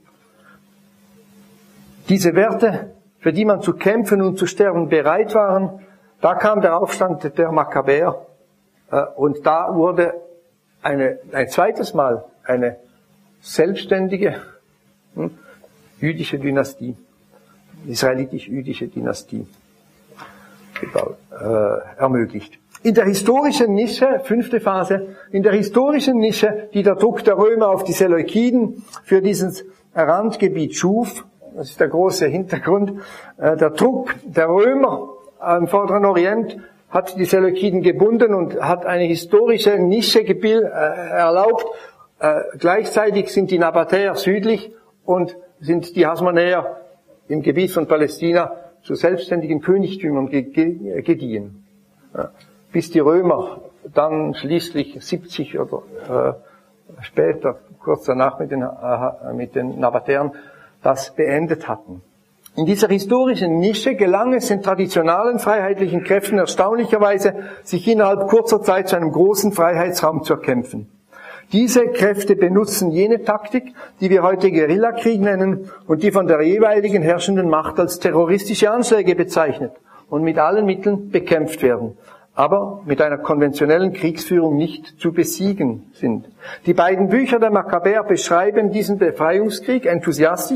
diese Werte, für die man zu kämpfen und zu sterben bereit waren, da kam der Aufstand der Makkabäer äh, und da wurde eine, ein zweites Mal eine selbstständige hm, jüdische Dynastie, israelitisch-jüdische Dynastie gebaut, äh, ermöglicht. In der historischen Nische, fünfte Phase, in der historischen Nische, die der Druck der Römer auf die Seleukiden für dieses Randgebiet schuf, das ist der große Hintergrund, äh, der Druck der Römer am Vorderen Orient hat die Seleukiden gebunden und hat eine historische Nische gebild, äh, erlaubt. Äh, gleichzeitig sind die Nabatäer südlich und sind die Hasmonäer im Gebiet von Palästina zu selbstständigen Königtümern gediehen. Ja, bis die Römer dann schließlich siebzig oder äh, später, kurz danach mit den, äh, mit den Nabatäern, das beendet hatten. In dieser historischen Nische gelang es den traditionalen freiheitlichen Kräften erstaunlicherweise, sich innerhalb kurzer Zeit zu einem großen Freiheitsraum zu erkämpfen. Diese Kräfte benutzen jene Taktik, die wir heute Guerillakrieg nennen und die von der jeweiligen herrschenden Macht als terroristische Anschläge bezeichnet und mit allen Mitteln bekämpft werden, aber mit einer konventionellen Kriegsführung nicht zu besiegen sind. Die beiden Bücher der Makkabäer beschreiben diesen Befreiungskrieg enthusiastisch,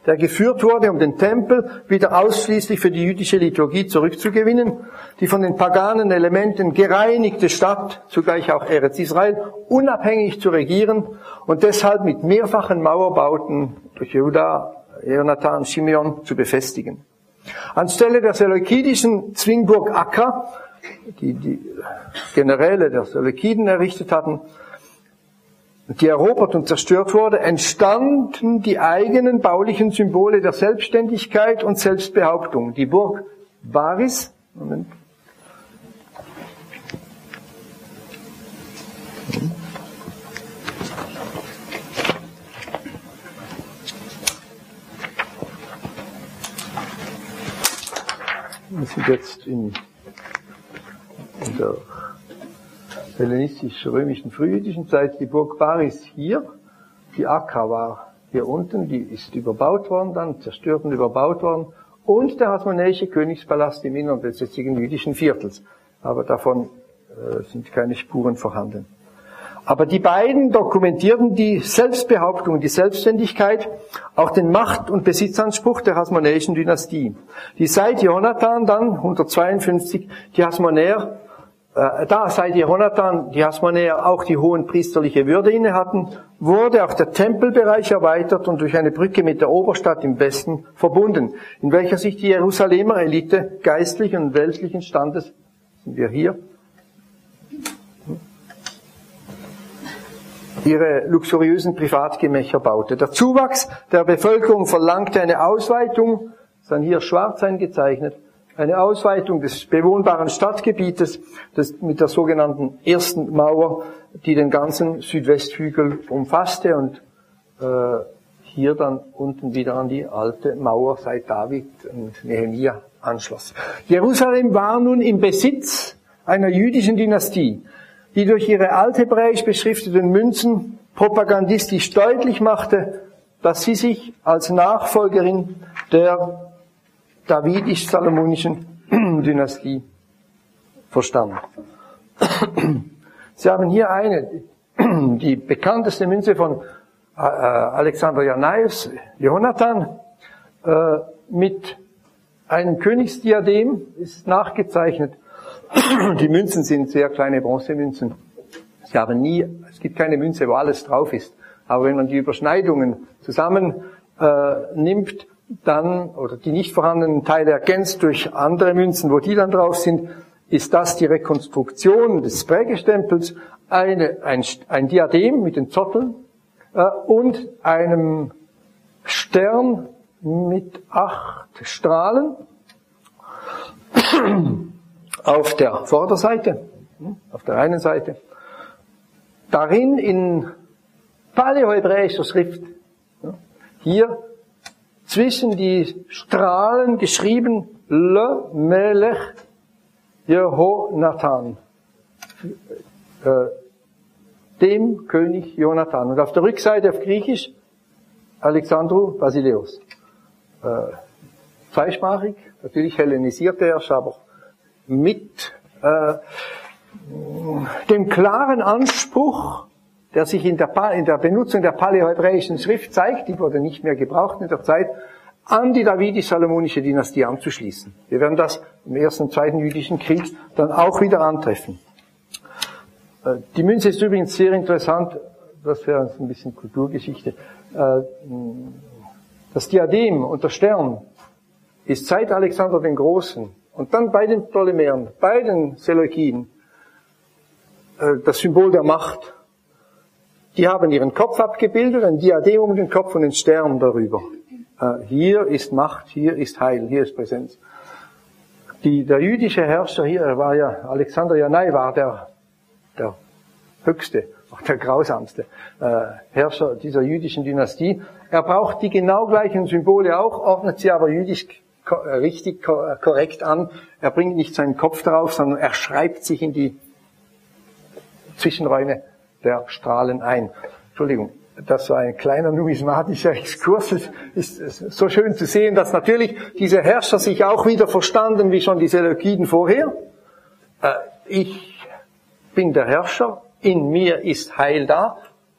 der geführt wurde, um den Tempel wieder ausschließlich für die jüdische Liturgie zurückzugewinnen, die von den paganen Elementen gereinigte Stadt, zugleich auch Eretz Israel, unabhängig zu regieren und deshalb mit mehrfachen Mauerbauten durch Juda, Jonathan, Shimeon zu befestigen. Anstelle der seleukidischen Zwingburg Akka, die die Generäle der Seleukiden errichtet hatten, die erobert und zerstört wurde, entstanden die eigenen baulichen Symbole der Selbstständigkeit und Selbstbehauptung. Die Burg Baris, Moment. Wir sind jetzt in, in der hellenistisch-römischen frühjüdischen Zeit. Die Burg Baris hier, die Akka war hier unten, die ist überbaut worden, dann zerstört und überbaut worden, und der hasmonäische Königspalast im Innern des jetzigen jüdischen Viertels. Aber davon äh, sind keine Spuren vorhanden. Aber die beiden dokumentierten die Selbstbehauptung, die Selbstständigkeit, auch den Macht- und Besitzanspruch der hasmonäischen Dynastie, die seit Jonathan dann, hundertzweiundfünfzig, die Hasmonäer, äh, da seit Jonathan die Hasmonäer auch die hohen priesterliche Würde inne hatten, wurde auch der Tempelbereich erweitert und durch eine Brücke mit der Oberstadt im Westen verbunden, in welcher sich die Jerusalemer Elite geistlichen und weltlichen Standes, sind wir hier, ihre luxuriösen Privatgemächer baute. Der Zuwachs der Bevölkerung verlangte eine Ausweitung, ist dann hier schwarz eingezeichnet, eine Ausweitung des bewohnbaren Stadtgebietes das mit der sogenannten ersten Mauer, die den ganzen Südwesthügel umfasste und äh, hier dann unten wieder an die alte Mauer seit David und Nehemia anschloss. Jerusalem war nun im Besitz einer jüdischen Dynastie, die durch ihre althebräisch beschrifteten Münzen propagandistisch deutlich machte, dass sie sich als Nachfolgerin der davidisch-salomonischen Dynastie verstand. Sie haben hier eine, die bekannteste Münze von äh, Alexander Jannaeus, Jonathan, äh, mit einem Königsdiadem, ist nachgezeichnet. Die Münzen sind sehr kleine Bronzemünzen. Sie haben nie, es gibt keine Münze, wo alles drauf ist. Aber wenn man die Überschneidungen zusammen äh, nimmt, dann, oder die nicht vorhandenen Teile ergänzt durch andere Münzen, wo die dann drauf sind, ist das die Rekonstruktion des Prägestempels, eine, ein, ein Diadem mit den Zotteln äh, und einem Stern mit acht Strahlen auf der Vorderseite, auf der einen Seite, darin in paläohebräischer Schrift, hier zwischen die Strahlen geschrieben, Le Melech Jehonathan, äh, dem König Jonathan. Und auf der Rückseite auf Griechisch, Alexandru Basileus. Äh, zweisprachig, natürlich hellenisierte Herrscher, aber mit äh, dem klaren Anspruch, der sich in der, in der Benutzung der paläohebräischen Schrift zeigt, die wurde nicht mehr gebraucht in der Zeit, an die davidisch-salomonische Dynastie anzuschließen. Wir werden das im ersten und zweiten jüdischen Krieg dann auch wieder antreffen. Äh, die Münze ist übrigens sehr interessant, das wäre ein bisschen Kulturgeschichte. Äh, das Diadem und der Stern ist seit Alexander den Großen und dann bei den Ptolemäern, bei den Seleukiden, äh, das Symbol der Macht. Die haben ihren Kopf abgebildet, ein Diadem um den Kopf und einen Stern darüber. Äh, hier ist Macht, hier ist Heil, hier ist Präsenz. Die, der jüdische Herrscher hier, er war ja, Alexander Janai war der, der höchste, auch der grausamste äh, Herrscher dieser jüdischen Dynastie. Er braucht die genau gleichen Symbole auch, ordnet sie aber jüdisch ko- richtig ko- korrekt an. Er bringt nicht seinen Kopf darauf, sondern er schreibt sich in die Zwischenräume der Strahlen ein. Entschuldigung, das war ein kleiner numismatischer Exkurs. Es ist so schön zu sehen, dass natürlich diese Herrscher sich auch wieder verstanden, wie schon die Seleukiden vorher. Ich bin der Herrscher, in mir ist Heil da.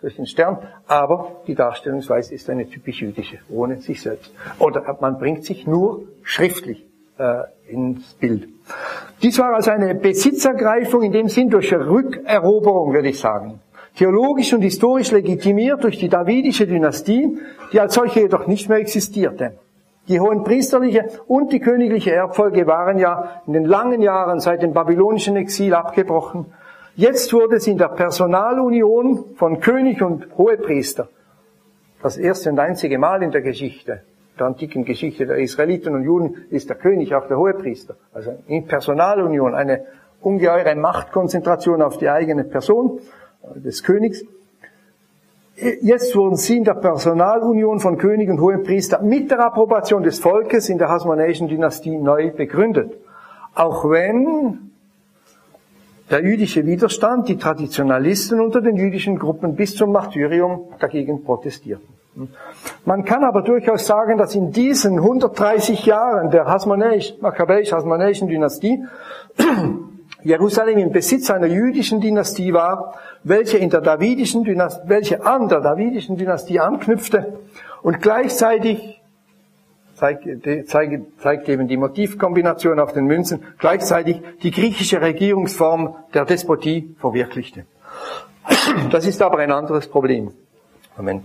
durch den Stern, aber die Darstellungsweise ist eine typisch jüdische, ohne sich selbst. Oder man bringt sich nur schriftlich äh, ins Bild. Dies war also eine Besitzergreifung in dem Sinn durch Rückeroberung, würde ich sagen. Theologisch und historisch legitimiert durch die davidische Dynastie, die als solche jedoch nicht mehr existierte. Die hohenpriesterliche und die königliche Erbfolge waren ja in den langen Jahren seit dem babylonischen Exil abgebrochen. Jetzt wurde sie in der Personalunion von König und Hohepriester, das erste und einzige Mal in der Geschichte, der antiken Geschichte der Israeliten und Juden, ist der König auch der Hohepriester. Also in Personalunion, eine ungeheure Machtkonzentration auf die eigene Person des Königs. Jetzt wurden sie in der Personalunion von König und Hohepriester mit der Approbation des Volkes in der Hasmonäischen Dynastie neu begründet. Auch wenn der jüdische Widerstand, die Traditionalisten unter den jüdischen Gruppen bis zum Martyrium dagegen protestierten. Man kann aber durchaus sagen, dass in diesen hundertdreißig Jahren der makkabäisch-hasmonäischen Dynastie Jerusalem im Besitz einer jüdischen Dynastie war, welche in der davidischen Dynastie, welche an der davidischen Dynastie anknüpfte und gleichzeitig zeigt, zeigt, zeigt eben die Motivkombination auf den Münzen, gleichzeitig die griechische Regierungsform der Despotie verwirklichte. Das ist aber ein anderes Problem. Moment.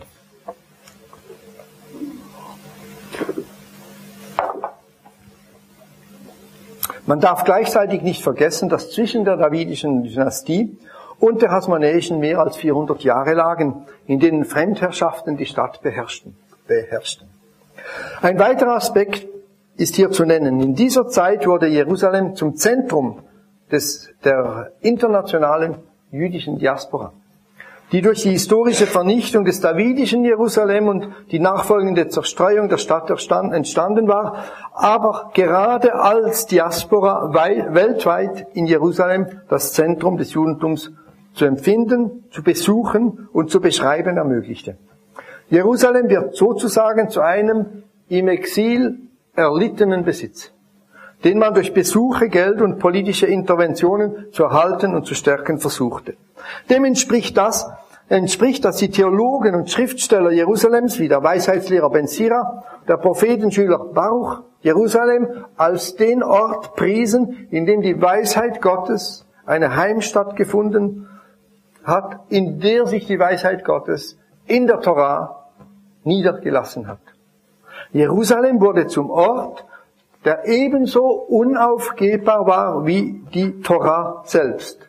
Man darf gleichzeitig nicht vergessen, dass zwischen der davidischen Dynastie und der hasmonäischen mehr als vierhundert Jahre lagen, in denen Fremdherrschaften die Stadt beherrschten. beherrschten. Ein weiterer Aspekt ist hier zu nennen. In dieser Zeit wurde Jerusalem zum Zentrum des, der internationalen jüdischen Diaspora, die durch die historische Vernichtung des davidischen Jerusalem und die nachfolgende Zerstreuung der Stadt entstanden war, aber gerade als Diaspora weltweit in Jerusalem das Zentrum des Judentums zu empfinden, zu besuchen und zu beschreiben ermöglichte. Jerusalem wird sozusagen zu einem im Exil erlittenen Besitz, den man durch Besuche, Geld und politische Interventionen zu erhalten und zu stärken versuchte. Dem entspricht das, entspricht, dass die Theologen und Schriftsteller Jerusalems, wie der Weisheitslehrer Ben Sira, der Prophetenschüler Baruch, Jerusalem als den Ort priesen, in dem die Weisheit Gottes eine Heimstatt gefunden hat, in der sich die Weisheit Gottes in der Torah niedergelassen hat. Jerusalem wurde zum Ort, der ebenso unaufgebbar war wie die Torah selbst.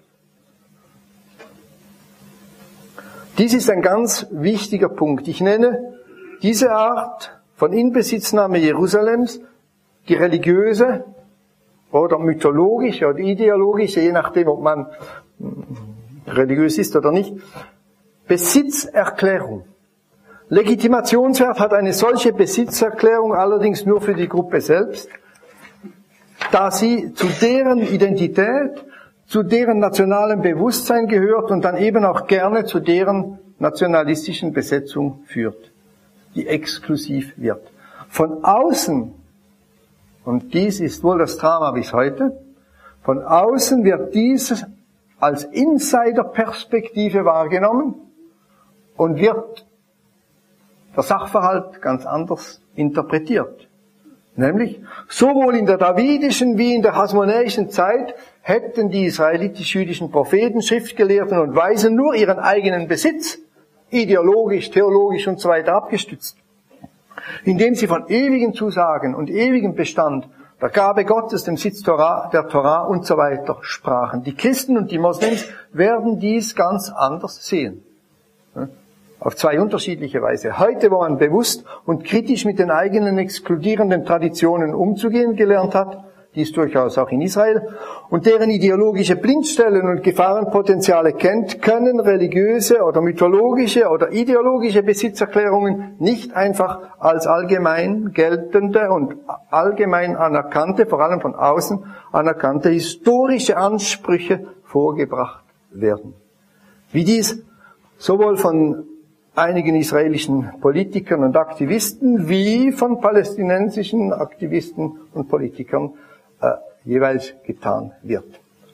Dies ist ein ganz wichtiger Punkt. Ich nenne diese Art von Inbesitznahme Jerusalems die religiöse oder mythologische oder ideologische, je nachdem, ob man religiös ist oder nicht, Besitzerklärung. Legitimationswert hat eine solche Besitzerklärung allerdings nur für die Gruppe selbst, da sie zu deren Identität, zu deren nationalem Bewusstsein gehört und dann eben auch gerne zu deren nationalistischen Besetzung führt, die exklusiv wird. Von außen, und dies ist wohl das Drama bis heute, von außen wird dies als Insiderperspektive wahrgenommen und wird der Sachverhalt ganz anders interpretiert. Nämlich, sowohl in der davidischen wie in der hasmonäischen Zeit hätten die israelitisch-jüdischen Propheten, Schriftgelehrten und Weisen nur ihren eigenen Besitz, ideologisch, theologisch und so weiter abgestützt, indem sie von ewigen Zusagen und ewigem Bestand, der Gabe Gottes, dem Sitz Torah, der Torah und so weiter sprachen. Die Christen und die Moslems werden dies ganz anders sehen. Auf zwei unterschiedliche Weise. Heute, wo man bewusst und kritisch mit den eigenen exkludierenden Traditionen umzugehen gelernt hat, dies durchaus auch in Israel, und deren ideologische Blindstellen und Gefahrenpotenziale kennt, können religiöse oder mythologische oder ideologische Besitzerklärungen nicht einfach als allgemein geltende und allgemein anerkannte, vor allem von außen anerkannte historische Ansprüche vorgebracht werden. Wie dies sowohl von einigen israelischen Politikern und Aktivisten wie von palästinensischen Aktivisten und Politikern äh, jeweils getan wird.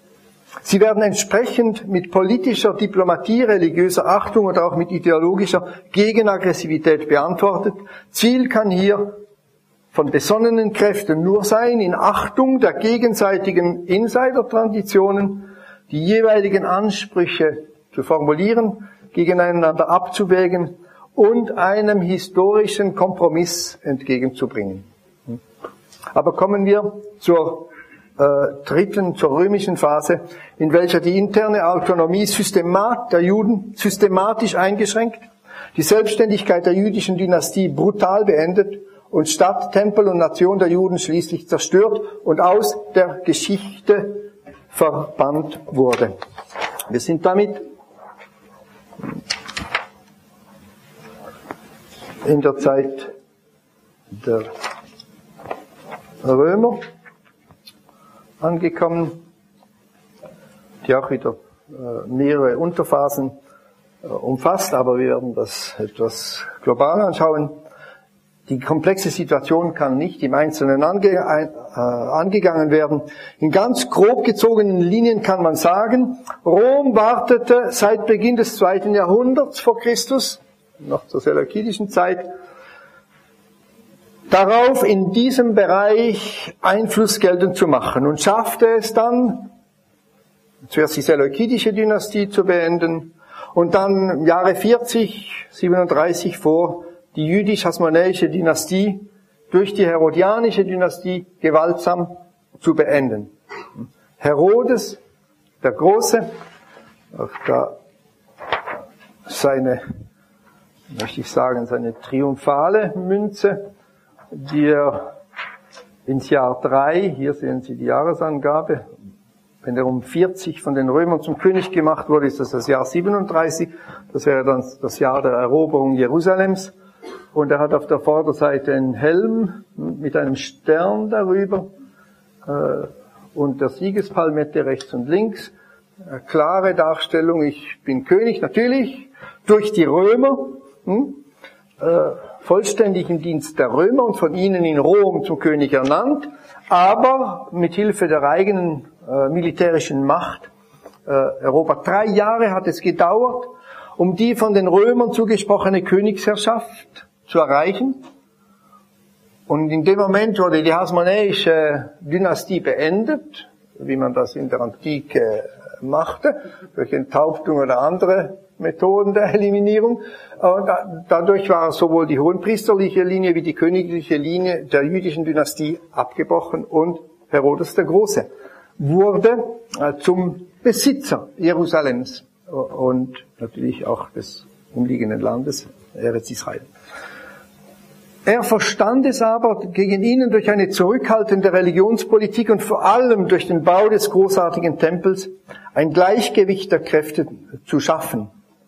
Sie werden entsprechend mit politischer Diplomatie, religiöser Achtung oder auch mit ideologischer Gegenaggressivität beantwortet. Ziel kann hier von besonnenen Kräften nur sein, in Achtung der gegenseitigen Insider-Traditionen die jeweiligen Ansprüche zu formulieren, gegeneinander abzuwägen und einem historischen Kompromiss entgegenzubringen. Aber kommen wir zur äh, dritten, zur römischen Phase, in welcher die interne Autonomie systemat, der Juden systematisch eingeschränkt, die Selbstständigkeit der jüdischen Dynastie brutal beendet und Stadt, Tempel und Nation der Juden schließlich zerstört und aus der Geschichte verbannt wurde. Wir sind damit in der Zeit der Römer angekommen, die auch wieder äh, mehrere Unterphasen äh, umfasst, aber wir werden das etwas global anschauen. Die komplexe Situation kann nicht im Einzelnen ange, ein, äh, angegangen werden. In ganz grob gezogenen Linien kann man sagen, Rom wartete seit Beginn des zweiten Jahrhunderts vor Christus, noch zur seleukidischen Zeit, darauf, in diesem Bereich Einfluss geltend zu machen und schaffte es dann, zuerst die seleukidische Dynastie zu beenden und dann im Jahre vierzig, siebenunddreißig vor die jüdisch-hasmonäische Dynastie durch die herodianische Dynastie gewaltsam zu beenden. Herodes, der Große, auch da seine, möchte ich sagen, seine triumphale Münze, die er ins Jahr drei, hier sehen Sie die Jahresangabe, wenn er um vierzig von den Römern zum König gemacht wurde, ist das das Jahr siebenunddreißig, das wäre dann das Jahr der Eroberung Jerusalems. Und er hat auf der Vorderseite einen Helm mit einem Stern darüber äh, und der Siegespalmette rechts und links. Eine klare Darstellung, ich bin König, natürlich, durch die Römer, hm, äh, vollständig im Dienst der Römer und von ihnen in Rom zum König ernannt, aber mit Hilfe der eigenen äh, militärischen Macht äh, erobert. Drei Jahre hat es gedauert, um die von den Römern zugesprochene Königsherrschaft zu erreichen. Und in dem Moment wurde die hasmonäische Dynastie beendet, wie man das in der Antike machte, durch Enthauptung oder andere Methoden der Eliminierung. Und dadurch war sowohl die hohenpriesterliche Linie wie die königliche Linie der jüdischen Dynastie abgebrochen und Herodes der Große wurde zum Besitzer Jerusalems und natürlich auch des umliegenden Landes, Eretz Israel. Er verstand es aber, gegen ihnen durch eine zurückhaltende Religionspolitik und vor allem durch den Bau des großartigen Tempels ein Gleichgewicht der Kräfte zu schaffen.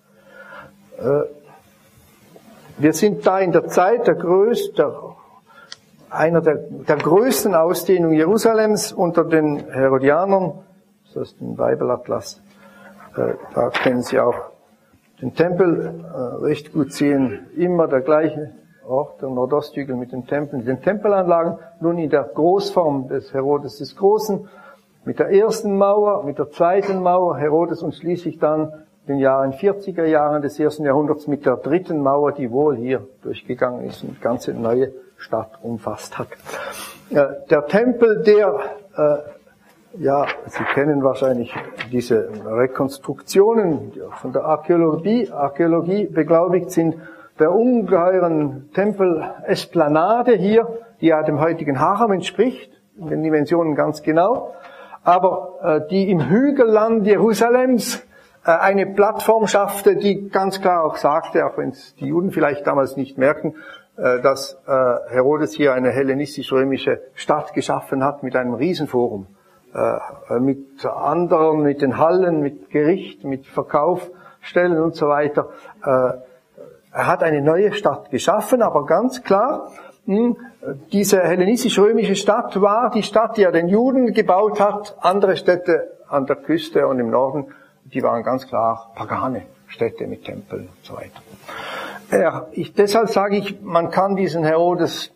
Wir sind da in der Zeit der größten, einer der, der größten Ausdehnung Jerusalems unter den Herodianern, das ist ein Bibelatlas. Da können Sie auch den Tempel recht gut sehen, immer der gleiche Ort, der Nordosthügel mit den Tempeln, den Tempelanlagen, nun in der Großform des Herodes des Großen, mit der ersten Mauer, mit der zweiten Mauer Herodes und schließlich dann in den Jahren vierziger Jahren des ersten Jahrhunderts mit der dritten Mauer, die wohl hier durchgegangen ist und die ganze neue Stadt umfasst hat. Der Tempel, der, ja, Sie kennen wahrscheinlich diese Rekonstruktionen, die von der Archäologie, Archäologie beglaubigt sind, der ungeheuren Tempelesplanade hier, die ja dem heutigen Harem entspricht, in den Dimensionen ganz genau, aber äh, die im Hügelland Jerusalems äh, eine Plattform schaffte, die ganz klar auch sagte, auch wenn es die Juden vielleicht damals nicht merken, äh, dass äh, Herodes hier eine hellenistisch-römische Stadt geschaffen hat mit einem Riesenforum, äh, mit anderen, mit den Hallen, mit Gericht, mit Verkaufsstellen und so weiter. Äh, Er hat eine neue Stadt geschaffen, aber ganz klar, diese hellenistisch-römische Stadt war die Stadt, die er den Juden gebaut hat. Andere Städte an der Küste und im Norden, die waren ganz klar pagane Städte mit Tempeln und so weiter. Ja, ich, deshalb sage ich, man kann diesen Herodes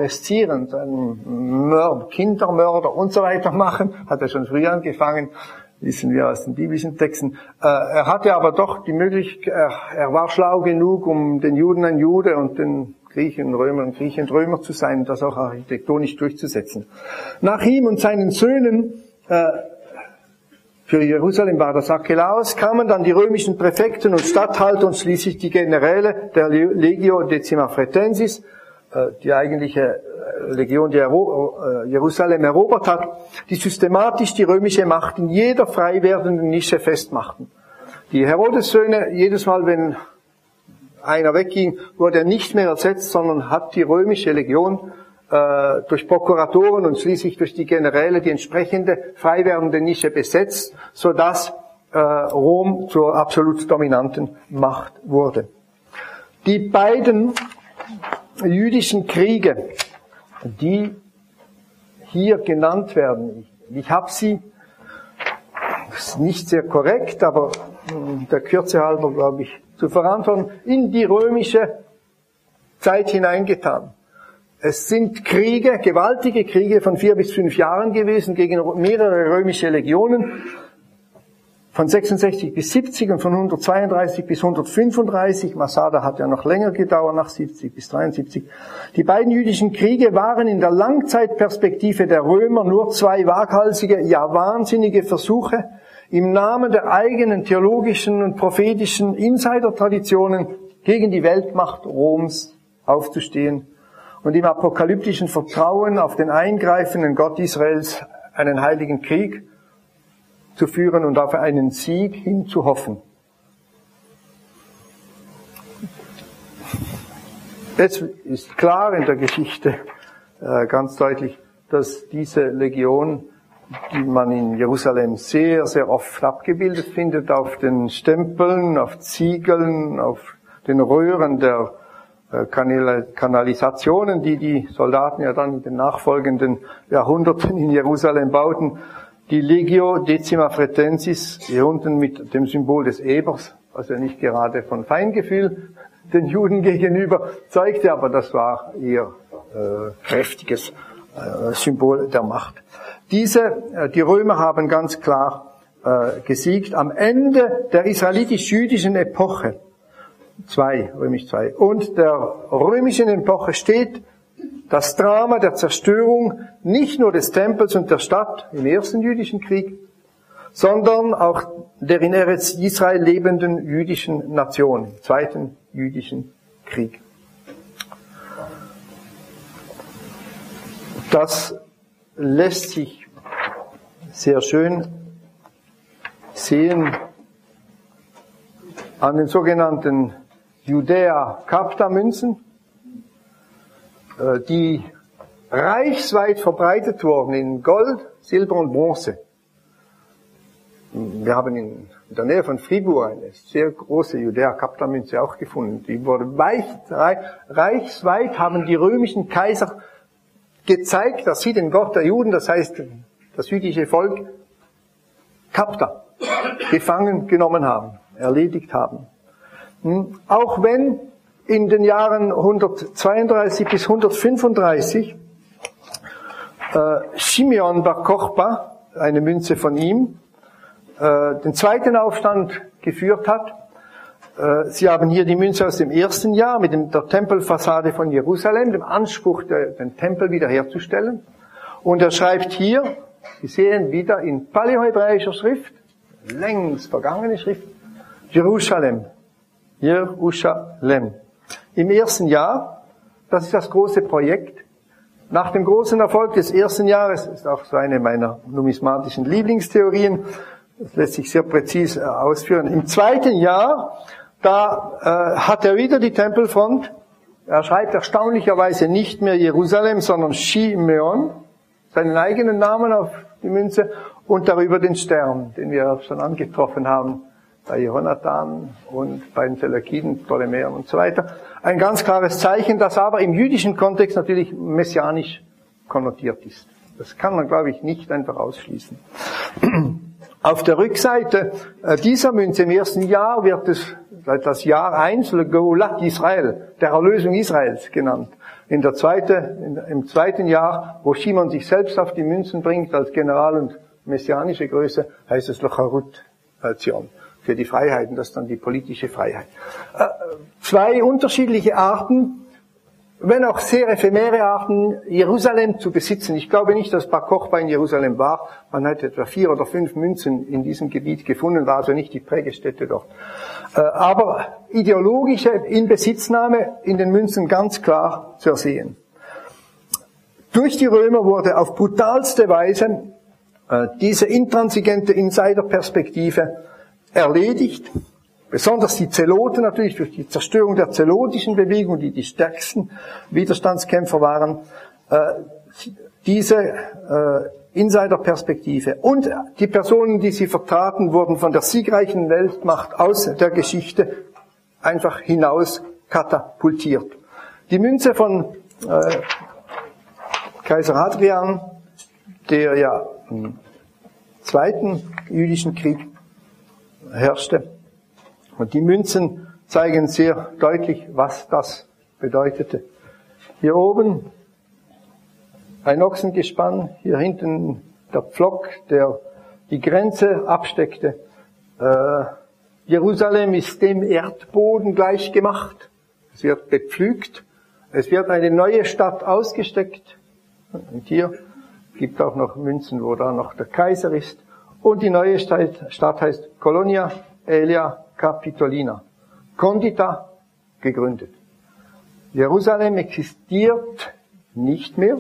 perhorreszieren, einen Mörder, Kindermörder und so weiter machen, hat er schon früh angefangen. wissen wir aus den biblischen Texten. Äh, er hatte aber doch die Möglichkeit, er, er war schlau genug, um den Juden ein Jude und den Griechen Römer und Griechen Römer zu sein und das auch architektonisch durchzusetzen. Nach ihm und seinen Söhnen äh, für Jerusalem war das Archelaus, kamen dann die römischen Präfekten und Statthalter und schließlich die Generäle der Legio Decima Fretensis, äh, die eigentliche Legion, die Jerusalem erobert hat, die systematisch die römische Macht in jeder frei werdenden Nische festmachten. Die Herodes-Söhne, jedes Mal, wenn einer wegging, wurde er nicht mehr ersetzt, sondern hat die römische Legion äh, durch Prokuratoren und schließlich durch die Generäle die entsprechende frei werdende Nische besetzt, sodass äh, Rom zur absolut dominanten Macht wurde. Die beiden jüdischen Kriege, die hier genannt werden. Ich, ich habe sie, das ist nicht sehr korrekt, aber der Kürze halber, glaube ich, zu verantworten, in die römische Zeit hineingetan. Es sind Kriege, gewaltige Kriege von vier bis fünf Jahren gewesen gegen mehrere römische Legionen, von sechsundsechzig bis siebzig und von hundertzweiunddreißig bis hundertfünfunddreißig. Masada hat ja noch länger gedauert, nach siebzig bis dreiundsiebzig. Die beiden jüdischen Kriege waren in der Langzeitperspektive der Römer nur zwei waghalsige, ja wahnsinnige Versuche, im Namen der eigenen theologischen und prophetischen Insider-Traditionen gegen die Weltmacht Roms aufzustehen und im apokalyptischen Vertrauen auf den eingreifenden Gott Israels einen heiligen Krieg zu führen und auf einen Sieg hin zu hoffen. Es ist klar in der Geschichte äh, ganz deutlich, dass diese Legion, die man in Jerusalem sehr, sehr oft abgebildet findet, auf den Stempeln, auf Ziegeln, auf den Röhren der äh, Kanalisationen, die die Soldaten ja dann in den nachfolgenden Jahrhunderten in Jerusalem bauten, die Legio Decima Fretensis, hier unten mit dem Symbol des Ebers, was ja nicht gerade von Feingefühl den Juden gegenüber zeigte, aber das war eher äh, kräftiges äh, Symbol der Macht. Diese, äh, die Römer haben ganz klar äh, gesiegt. Am Ende der israelitisch-jüdischen Epoche, zwei, römisch zwei, und der römischen Epoche steht das Drama der Zerstörung nicht nur des Tempels und der Stadt im ersten jüdischen Krieg, sondern auch der in Eretz Israel lebenden jüdischen Nation im zweiten jüdischen Krieg. Das lässt sich sehr schön sehen an den sogenannten Judäa-Kapta-Münzen, die reichsweit verbreitet wurden in Gold, Silber und Bronze. Wir haben in der Nähe von Fribourg eine sehr große Judäa-Kapta-Münze auch gefunden. Die wurde weit, reichsweit haben die römischen Kaiser gezeigt, dass sie den Gott der Juden, das heißt das jüdische Volk, Kapta, gefangen genommen haben, erledigt haben. Auch wenn in den Jahren hundertzweiunddreißig bis hundertfünfunddreißig äh, Shimeon Bar Kochba, eine Münze von ihm, äh, den zweiten Aufstand geführt hat. Äh, Sie haben hier die Münze aus dem ersten Jahr mit dem, der Tempelfassade von Jerusalem, dem Anspruch, der, den Tempel wiederherzustellen. Und er schreibt hier, Sie sehen wieder in paläohebräischer Schrift, längst vergangene Schrift, Jerusalem, Jerusalem. Im ersten Jahr, das ist das große Projekt, nach dem großen Erfolg des ersten Jahres, ist auch so eine meiner numismatischen Lieblingstheorien, das lässt sich sehr präzise ausführen. Im zweiten Jahr, da äh, hat er wieder die Tempelfront, er schreibt erstaunlicherweise nicht mehr Jerusalem, sondern Shimeon, seinen eigenen Namen auf die Münze, und darüber den Stern, den wir schon angetroffen haben, bei Jonathan und bei den Seleukiden, Ptolemäern und so weiter. Ein ganz klares Zeichen, das aber im jüdischen Kontext natürlich messianisch konnotiert ist. Das kann man, glaube ich, nicht einfach ausschließen. Auf der Rückseite dieser Münze im ersten Jahr wird es das Jahr eins, Le Geulat Israel, der Erlösung Israels genannt. In der zweite, in, im zweiten Jahr, wo Shimon sich selbst auf die Münzen bringt als General und messianische Größe, heißt es Locharut Zion. Für die Freiheiten, das ist dann die politische Freiheit. Äh, zwei unterschiedliche Arten, wenn auch sehr ephemere Arten, Jerusalem zu besitzen. Ich glaube nicht, dass Bar Kochba in Jerusalem war. Man hat etwa vier oder fünf Münzen in diesem Gebiet gefunden, war also nicht die Prägestätte dort. Äh, aber ideologische Inbesitznahme in den Münzen ganz klar zu ersehen. Durch die Römer wurde auf brutalste Weise äh, diese intransigente Insiderperspektive erledigt, besonders die Zeloten natürlich durch die Zerstörung der zelotischen Bewegung, die die stärksten Widerstandskämpfer waren, äh, diese äh, Insiderperspektive und die Personen, die sie vertraten, wurden von der siegreichen Weltmacht aus der Geschichte einfach hinaus katapultiert. Die Münze von äh, Kaiser Hadrian, der ja im Zweiten Jüdischen Krieg herrschte. Und die Münzen zeigen sehr deutlich, was das bedeutete. Hier oben ein Ochsengespann, hier hinten der Pflock, der die Grenze absteckte. Äh, Jerusalem ist dem Erdboden gleichgemacht. Es wird bepflügt. Es wird eine neue Stadt ausgesteckt. Und hier gibt auch noch Münzen, wo da noch der Kaiser ist. Und die neue Stadt heißt Colonia Aelia Capitolina. Condita, gegründet. Jerusalem existiert nicht mehr.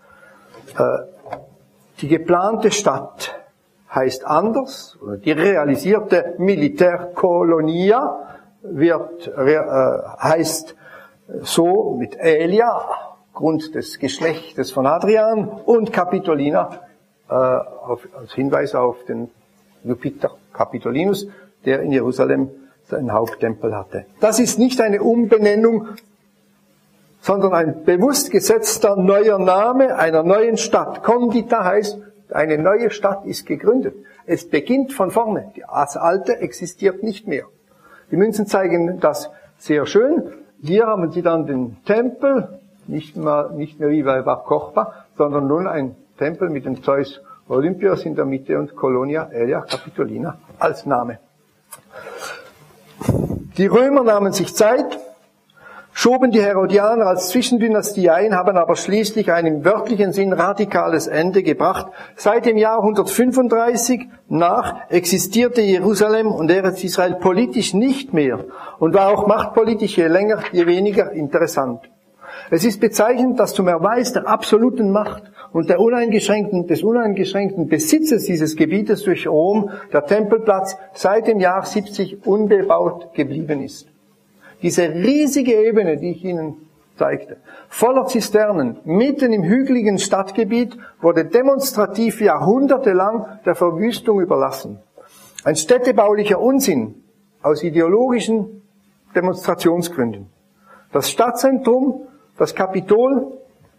Die geplante Stadt heißt anders. Die realisierte Militärkolonia wird, heißt so mit Aelia, Grund des Geschlechtes von Hadrian, und Capitolina, äh, auf, als Hinweis auf den Jupiter Capitolinus, der in Jerusalem seinen Haupttempel hatte. Das ist nicht eine Umbenennung, sondern ein bewusst gesetzter neuer Name einer neuen Stadt. Condita heißt, eine neue Stadt ist gegründet. Es beginnt von vorne. Das Alte existiert nicht mehr. Die Münzen zeigen das sehr schön. Hier haben Sie dann den Tempel, nicht mehr, nicht mehr wie bei Bar Kochba, sondern nun ein Tempel mit dem Zeus Olympios in der Mitte und Colonia Aelia Capitolina als Name. Die Römer nahmen sich Zeit, schoben die Herodianer als Zwischendynastie ein, haben aber schließlich ein im wörtlichen Sinn radikales Ende gebracht. Seit dem Jahr hundertfünfunddreißig nach existierte Jerusalem und Eretz Israel politisch nicht mehr und war auch machtpolitisch je länger, je weniger interessant. Es ist bezeichnend, dass zum Erweis der absoluten Macht und der uneingeschränkten, des uneingeschränkten Besitzes dieses Gebietes durch Rom der Tempelplatz seit dem Jahr siebzig unbebaut geblieben ist. Diese riesige Ebene, die ich Ihnen zeigte, voller Zisternen, mitten im hügeligen Stadtgebiet, wurde demonstrativ jahrhundertelang der Verwüstung überlassen. Ein städtebaulicher Unsinn aus ideologischen Demonstrationsgründen. Das Stadtzentrum, das Kapitol,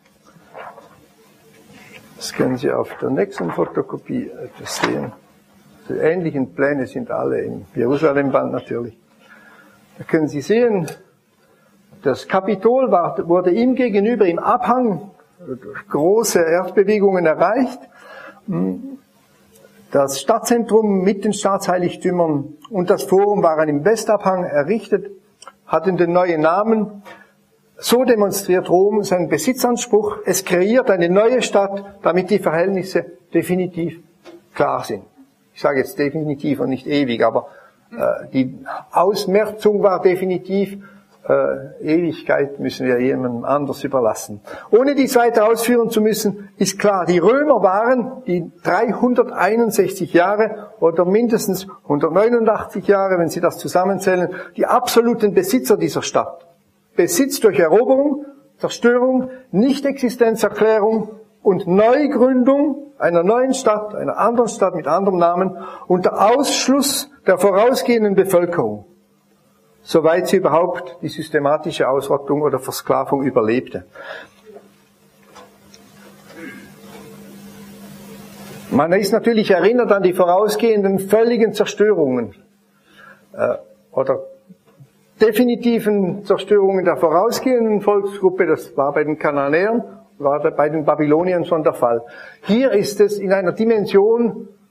das können Sie auf der nächsten Fotokopie etwas sehen. Die ähnlichen Pläne sind alle im Jerusalem-Band natürlich. Da können Sie sehen, das Kapitol war, wurde ihm gegenüber im Abhang durch große Erdbewegungen erreicht. Das Stadtzentrum mit den Staatsheiligtümern und das Forum waren im Westabhang errichtet, hatten den neuen Namen. So demonstriert Rom seinen Besitzanspruch. Es kreiert eine neue Stadt, damit die Verhältnisse definitiv klar sind. Ich sage jetzt definitiv und nicht ewig, aber äh, die Ausmerzung war definitiv. Äh, Ewigkeit müssen wir jemandem anders überlassen. Ohne dies weiter ausführen zu müssen, ist klar, die Römer waren die dreihunderteinundsechzig Jahre oder mindestens hundertneunundachtzig Jahre, wenn Sie das zusammenzählen, die absoluten Besitzer dieser Stadt. Besitz durch Eroberung, Zerstörung, Nichtexistenzerklärung und Neugründung einer neuen Stadt, einer anderen Stadt mit anderem Namen, unter Ausschluss der vorausgehenden Bevölkerung, soweit sie überhaupt die systematische Ausrottung oder Versklavung überlebte. Man ist natürlich erinnert an die vorausgehenden völligen Zerstörungen äh, oder definitiven Zerstörungen der vorausgehenden Volksgruppe. Das war bei den Kananäern, war bei den Babyloniern schon der Fall. Hier ist es in einer Dimension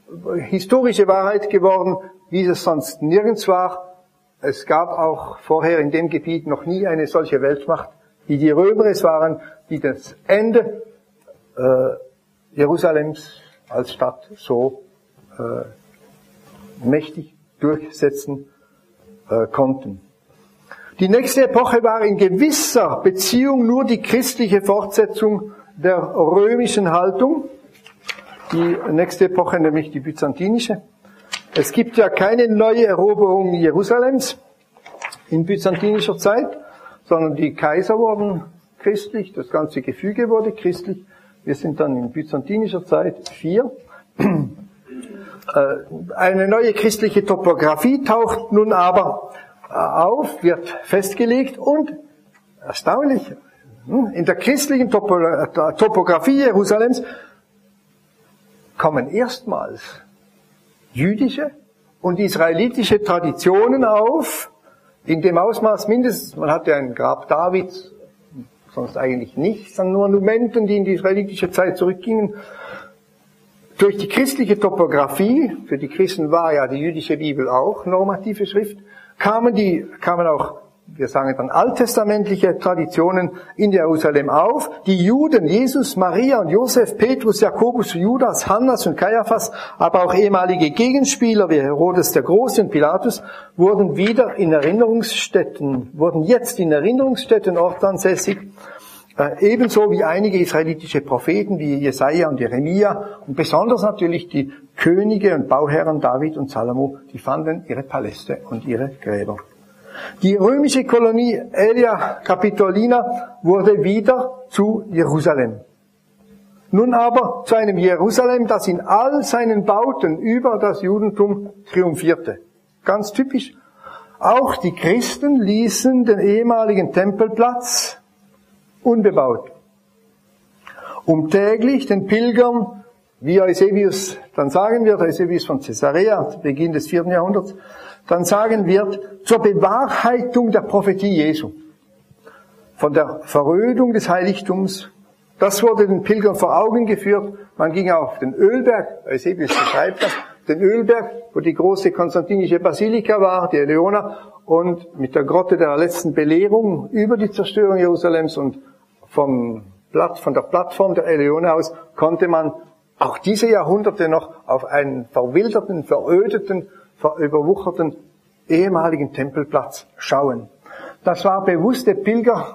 historische Wahrheit geworden, wie es sonst nirgends war. Es gab auch vorher in dem Gebiet noch nie eine solche Weltmacht, wie die Römer es waren, die das Ende äh, Jerusalems als Stadt so äh, mächtig durchsetzen äh, konnten. Die nächste Epoche war in gewisser Beziehung nur die christliche Fortsetzung der römischen Haltung. Die nächste Epoche, nämlich die byzantinische. Es gibt ja keine neue Eroberung Jerusalems in byzantinischer Zeit, sondern die Kaiser wurden christlich, das ganze Gefüge wurde christlich. Wir sind dann in byzantinischer Zeit vier. Eine neue christliche Topographie taucht nun aber auf, wird festgelegt und erstaunlich, in der christlichen Topographie Jerusalems kommen erstmals jüdische und israelitische Traditionen auf, in dem Ausmaß mindestens, man hatte ein Grab Davids, sonst eigentlich nichts, sondern nur Monumenten, die in die israelitische Zeit zurückgingen. Durch die christliche Topographie, für die Christen war ja die jüdische Bibel auch normative Schrift, kamen die, kamen auch, wir sagen dann alttestamentliche Traditionen in Jerusalem auf. Die Juden, Jesus, Maria und Josef, Petrus, Jakobus, Judas, Hannas und Kaiaphas, aber auch ehemalige Gegenspieler wie Herodes der Große und Pilatus, wurden wieder in Erinnerungsstätten, wurden jetzt in Erinnerungsstätten ortsansässig, äh, ebenso wie einige israelitische Propheten wie Jesaja und Jeremia und besonders natürlich die Könige und Bauherren David und Salomo, die fanden ihre Paläste und ihre Gräber. Die römische Kolonie Aelia Capitolina wurde wieder zu Jerusalem. Nun aber zu einem Jerusalem, das in all seinen Bauten über das Judentum triumphierte. Ganz typisch. Auch die Christen ließen den ehemaligen Tempelplatz unbebaut, um täglich den Pilgern, wie Eusebius dann sagen wird, Eusebius von Caesarea, Beginn des vierten Jahrhunderts, dann sagen wird, zur Bewahrheitung der Prophetie Jesu, von der Verödung des Heiligtums. Das wurde den Pilgern vor Augen geführt. Man ging auf den Ölberg, Eusebius beschreibt das, den Ölberg, wo die große konstantinische Basilika war, die Eleona, und mit der Grotte der letzten Belehrung über die Zerstörung Jerusalems und vom Blatt, von der Plattform der Eleona aus konnte man auch diese Jahrhunderte noch auf einen verwilderten, verödeten, überwucherten ehemaligen Tempelplatz schauen. Das war bewusste Pilger,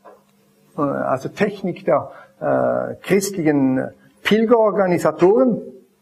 also Technik der äh, christlichen Pilgerorganisatoren,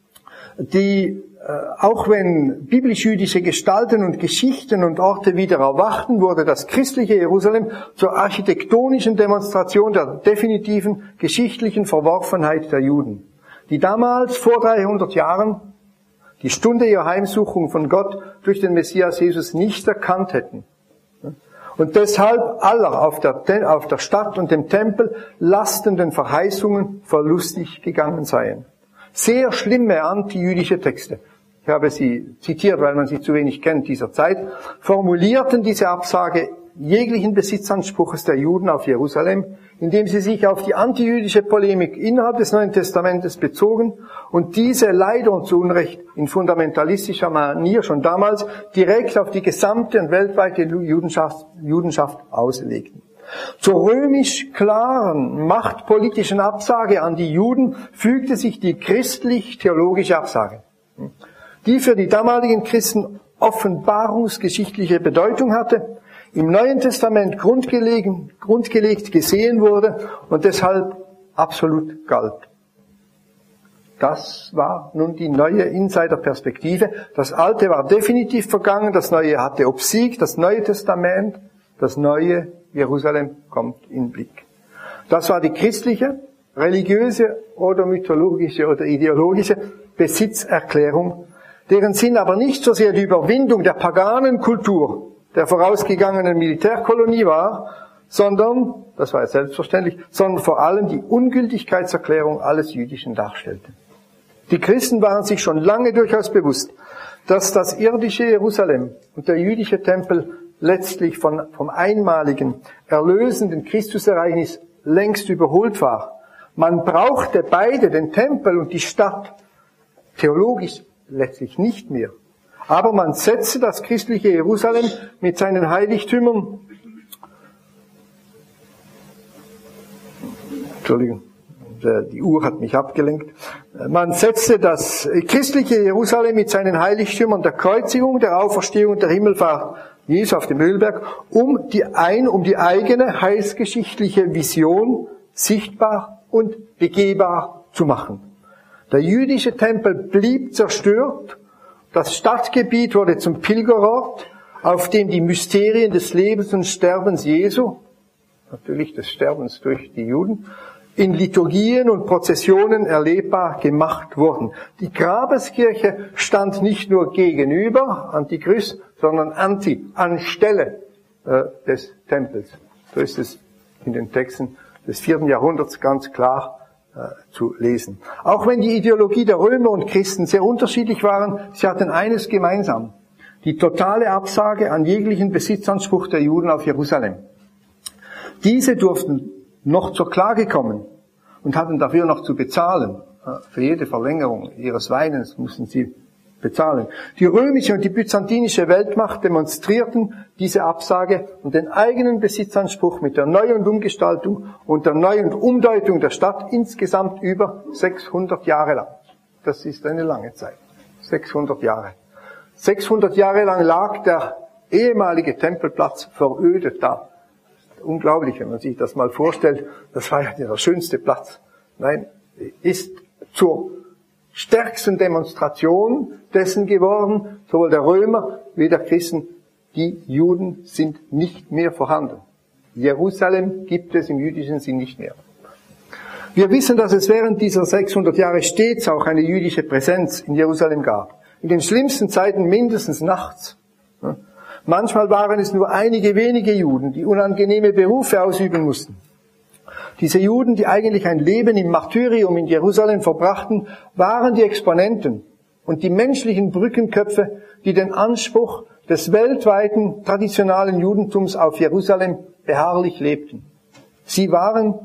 die äh, auch wenn biblisch-jüdische Gestalten und Geschichten und Orte wieder erwachten, wurde das christliche Jerusalem zur architektonischen Demonstration der definitiven geschichtlichen Verworfenheit der Juden, die damals vor dreihundert Jahren die Stunde ihrer Heimsuchung von Gott durch den Messias Jesus nicht erkannt hätten. Und deshalb aller auf der, auf der Stadt und dem Tempel lastenden Verheißungen verlustig gegangen seien. Sehr schlimme antijüdische Texte, ich habe sie zitiert, weil man sie zu wenig kennt dieser Zeit, formulierten diese Absage jeglichen Besitzanspruches der Juden auf Jerusalem, indem sie sich auf die antijüdische Polemik innerhalb des Neuen Testamentes bezogen und diese leider und zu Unrecht in fundamentalistischer Manier schon damals direkt auf die gesamte und weltweite Judenschaft, Judenschaft auslegten. Zur römisch klaren machtpolitischen Absage an die Juden fügte sich die christlich-theologische Absage, die für die damaligen Christen offenbarungsgeschichtliche Bedeutung hatte, im Neuen Testament grundgelegt, grundgelegt gesehen wurde und deshalb absolut galt. Das war nun die neue Insiderperspektive. Das Alte war definitiv vergangen, das Neue hatte obsiegt, das Neue Testament, das neue Jerusalem kommt in Blick. Das war die christliche, religiöse oder mythologische oder ideologische Besitzerklärung, deren Sinn aber nicht so sehr die Überwindung der paganen Kultur der vorausgegangenen Militärkolonie war, sondern, das war ja selbstverständlich, sondern vor allem die Ungültigkeitserklärung alles Jüdischen darstellte. Die Christen waren sich schon lange durchaus bewusst, dass das irdische Jerusalem und der jüdische Tempel letztlich von, vom einmaligen, erlösenden Christusereignis längst überholt war. Man brauchte beide, den Tempel und die Stadt, theologisch letztlich nicht mehr. Aber man setzte das christliche Jerusalem mit seinen Heiligtümern, Entschuldigung, die Uhr hat mich abgelenkt. Man setzte das christliche Jerusalem mit seinen Heiligtümern der Kreuzigung, der Auferstehung, der Himmelfahrt Jesu auf dem Ölberg, um die ein, um die eigene heilsgeschichtliche Vision sichtbar und begehbar zu machen. Der jüdische Tempel blieb zerstört, das Stadtgebiet wurde zum Pilgerort, auf dem die Mysterien des Lebens und Sterbens Jesu, natürlich des Sterbens durch die Juden, in Liturgien und Prozessionen erlebbar gemacht wurden. Die Grabeskirche stand nicht nur gegenüber, Antichrist, sondern anti, anstelle äh, des Tempels. So ist es in den Texten des vierten Jahrhunderts ganz klar äh, zu lesen. Auch wenn die Ideologie der Römer und Christen sehr unterschiedlich waren, sie hatten eines gemeinsam: die totale Absage an jeglichen Besitzanspruch der Juden auf Jerusalem. Diese durften noch zur Klage kommen und hatten dafür noch zu bezahlen. Für jede Verlängerung ihres Weinens mussten sie bezahlen. Die römische und die byzantinische Weltmacht demonstrierten diese Absage und den eigenen Besitzanspruch mit der Neu- und Umgestaltung und der Neu- und Umdeutung der Stadt insgesamt über sechshundert Jahre lang. Das ist eine lange Zeit. sechshundert Jahre. sechshundert Jahre lang lag der ehemalige Tempelplatz verödet da. Unglaublich, wenn man sich das mal vorstellt. Das war ja der schönste Platz. Nein, ist zur stärksten Demonstration dessen geworden, sowohl der Römer wie der Christen. Die Juden sind nicht mehr vorhanden. Jerusalem gibt es im jüdischen Sinn nicht mehr. Wir wissen, dass es während dieser sechshundert Jahre stets auch eine jüdische Präsenz in Jerusalem gab. In den schlimmsten Zeiten mindestens nachts. Manchmal waren es nur einige wenige Juden, die unangenehme Berufe ausüben mussten. Diese Juden, die eigentlich ein Leben im Martyrium in Jerusalem verbrachten, waren die Exponenten und die menschlichen Brückenköpfe, die den Anspruch des weltweiten traditionalen Judentums auf Jerusalem beharrlich lebten. Sie waren,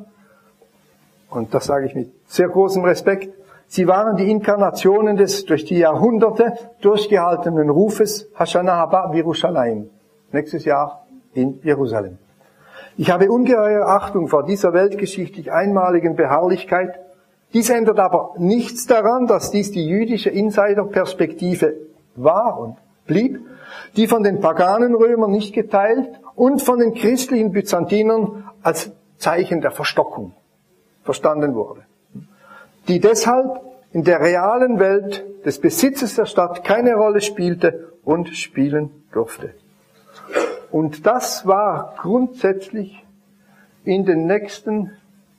und das sage ich mit sehr großem Respekt, sie waren die Inkarnationen des durch die Jahrhunderte durchgehaltenen Rufes Hashana haba Yerushalayim, nächstes Jahr in Jerusalem. Ich habe ungeheure Achtung vor dieser weltgeschichtlich einmaligen Beharrlichkeit. Dies ändert aber nichts daran, dass dies die jüdische Insiderperspektive war und blieb, die von den paganen Römern nicht geteilt und von den christlichen Byzantinern als Zeichen der Verstockung verstanden wurde, die deshalb in der realen Welt des Besitzes der Stadt keine Rolle spielte und spielen durfte. Und das war grundsätzlich in den nächsten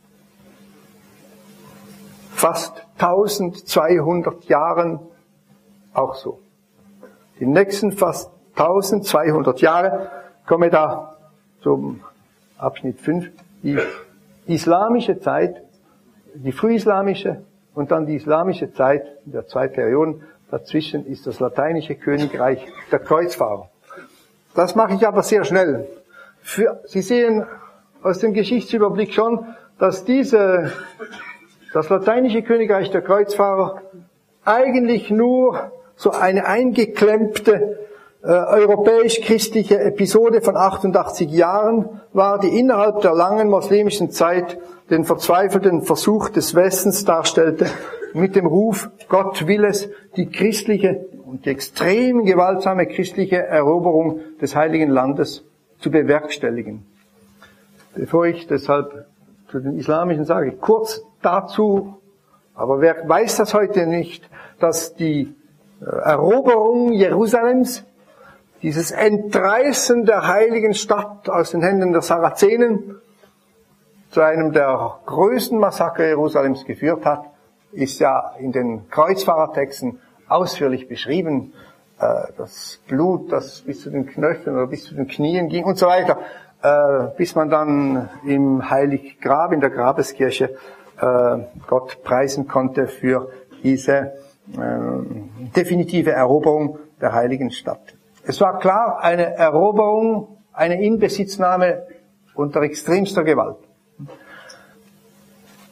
fast eintausendzweihundert Jahren auch so. Die nächsten fast eintausendzweihundert Jahre, komme da zum Abschnitt fünf, die islamische Zeit, die frühislamische und dann die islamische Zeit, in der zwei Perioden, dazwischen ist das lateinische Königreich der Kreuzfahrer. Das mache ich aber sehr schnell. Für, Sie sehen aus dem Geschichtsüberblick schon, dass diese, das lateinische Königreich der Kreuzfahrer eigentlich nur so eine eingeklemmte äh, europäisch-christliche Episode von achtundachtzig Jahren war, die innerhalb der langen muslimischen Zeit den verzweifelten Versuch des Westens darstellte, mit dem Ruf, Gott will es, die christliche und die extrem gewaltsame christliche Eroberung des Heiligen Landes zu bewerkstelligen. Bevor ich deshalb zu den Islamischen sage, kurz dazu, aber wer weiß das heute nicht, dass die Eroberung Jerusalems, dieses Entreißen der heiligen Stadt aus den Händen der Sarazenen, zu einem der größten Massaker Jerusalems geführt hat, ist ja in den Kreuzfahrertexten ausführlich beschrieben. Das Blut, das bis zu den Knöcheln oder bis zu den Knien ging und so weiter, bis man dann im Heiliggrab, in der Grabeskirche, Gott preisen konnte für diese definitive Eroberung der heiligen Stadt. Es war klar, eine Eroberung, eine Inbesitznahme unter extremster Gewalt.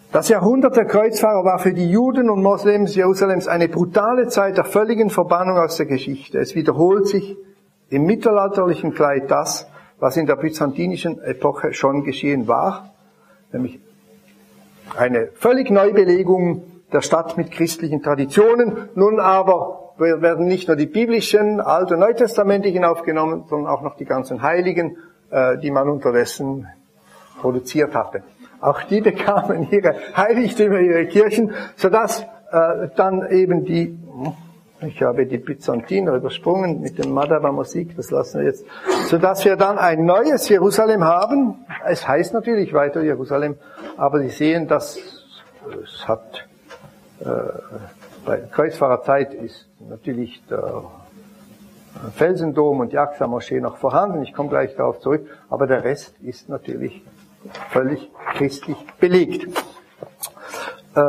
Das Jahrhundert der Kreuzfahrer war für die Juden und Moslems Jerusalems eine brutale Zeit der völligen Verbannung aus der Geschichte. Es wiederholt sich im mittelalterlichen Kleid das, was in der byzantinischen Epoche schon geschehen war, nämlich eine völlig Neubelegung der Stadt mit christlichen Traditionen. Nun aber werden nicht nur die biblischen, alt- und neutestamentlichen aufgenommen, sondern auch noch die ganzen Heiligen, die man unterdessen produziert hatte. Auch die bekamen ihre Heiligtümer, ihre Kirchen, sodass äh, dann eben die, ich habe die Byzantiner übersprungen mit dem Madhava-Musik, das lassen wir jetzt, sodass wir dann ein neues Jerusalem haben. Es heißt natürlich weiter Jerusalem, aber Sie sehen, dass es hat, äh, bei Kreuzfahrerzeit ist natürlich der Felsendom und die Aqsa-Moschee noch vorhanden, ich komme gleich darauf zurück, aber der Rest ist natürlich völlig christlich belegt. Äh,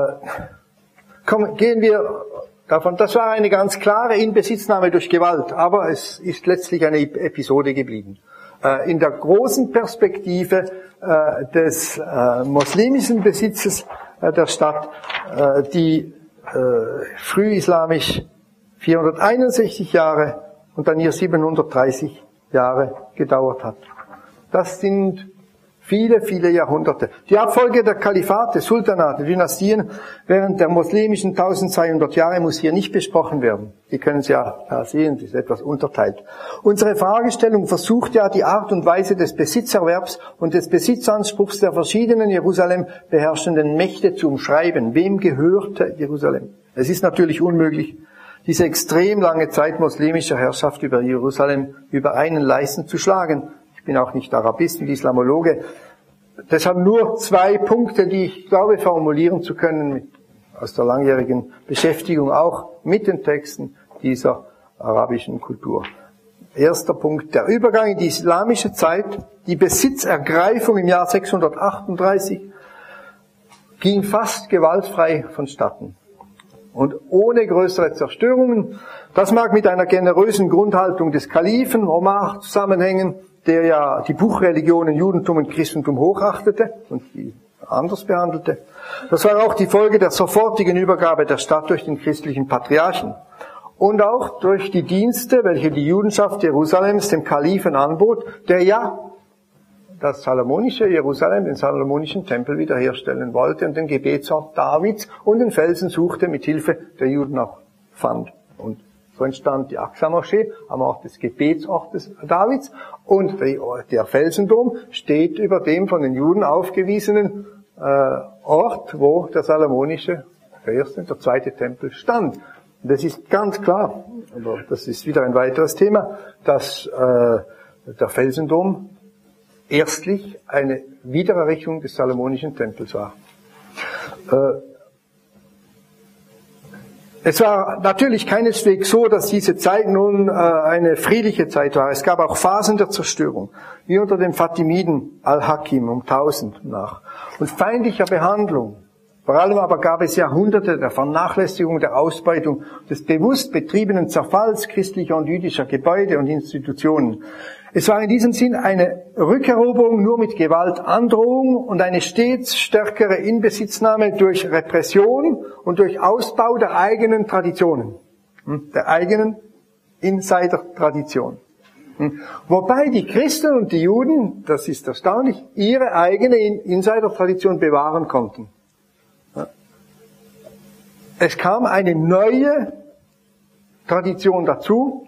kommen, gehen wir davon, das war eine ganz klare Inbesitznahme durch Gewalt, aber es ist letztlich eine Episode geblieben. Äh, in der großen Perspektive äh, des äh, muslimischen Besitzes äh, der Stadt, äh, die äh, frühislamisch vierhunderteinundsechzig Jahre und dann hier siebenhundertdreißig Jahre gedauert hat. Das sind viele, viele Jahrhunderte. Die Abfolge der Kalifate, Sultanate, Dynastien während der muslimischen eintausendzweihundert Jahre muss hier nicht besprochen werden. Sie können es ja da sehen, das ist etwas unterteilt. Unsere Fragestellung versucht ja die Art und Weise des Besitzerwerbs und des Besitzanspruchs der verschiedenen Jerusalem beherrschenden Mächte zu umschreiben. Wem gehörte Jerusalem? Es ist natürlich unmöglich, diese extrem lange Zeit muslimischer Herrschaft über Jerusalem über einen Leisten zu schlagen. Ich bin auch nicht Arabist und Islamologe. Deshalb nur zwei Punkte, die ich glaube formulieren zu können, mit, aus der langjährigen Beschäftigung auch mit den Texten dieser arabischen Kultur. Erster Punkt, der Übergang in die islamische Zeit, die Besitzergreifung im Jahr sechshundertachtunddreißig, ging fast gewaltfrei vonstatten und ohne größere Zerstörungen. Das mag mit einer generösen Grundhaltung des Kalifen Omar zusammenhängen, der ja die Buchreligionen Judentum und Christentum hochachtete und die anders behandelte. Das war auch die Folge der sofortigen Übergabe der Stadt durch den christlichen Patriarchen und auch durch die Dienste, welche die Judenschaft Jerusalems dem Kalifen anbot, der ja das salomonische Jerusalem, den salomonischen Tempel wiederherstellen wollte und den Gebetsort Davids und den Felsen suchte, mit Hilfe der Juden auch fand. Und so entstand die Aqsa-Moschee am Ort des Gebetsortes Davids und der Felsendom steht über dem von den Juden aufgewiesenen äh, Ort, wo der salomonische, der erste und der zweite Tempel stand. Und das ist ganz klar, aber das ist wieder ein weiteres Thema, dass äh, der Felsendom erstlich eine Wiedererrichtung des salomonischen Tempels war. Äh, Es war natürlich keineswegs so, dass diese Zeit nun äh, eine friedliche Zeit war. Es gab auch Phasen der Zerstörung, wie unter den Fatimiden Al-Hakim um tausend nach. Und feindlicher Behandlung. Vor allem aber gab es Jahrhunderte der Vernachlässigung, der Ausbeutung, des bewusst betriebenen Zerfalls christlicher und jüdischer Gebäude und Institutionen. Es war in diesem Sinn eine Rückeroberung nur mit Gewaltandrohung und eine stets stärkere Inbesitznahme durch Repression und durch Ausbau der eigenen Traditionen, der eigenen Insider-Tradition. Wobei die Christen und die Juden, das ist erstaunlich, ihre eigene Insider-Tradition bewahren konnten. Es kam eine neue Tradition dazu,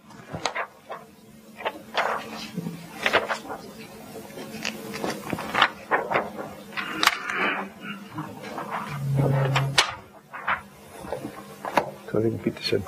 Entschuldigung, bitteschön.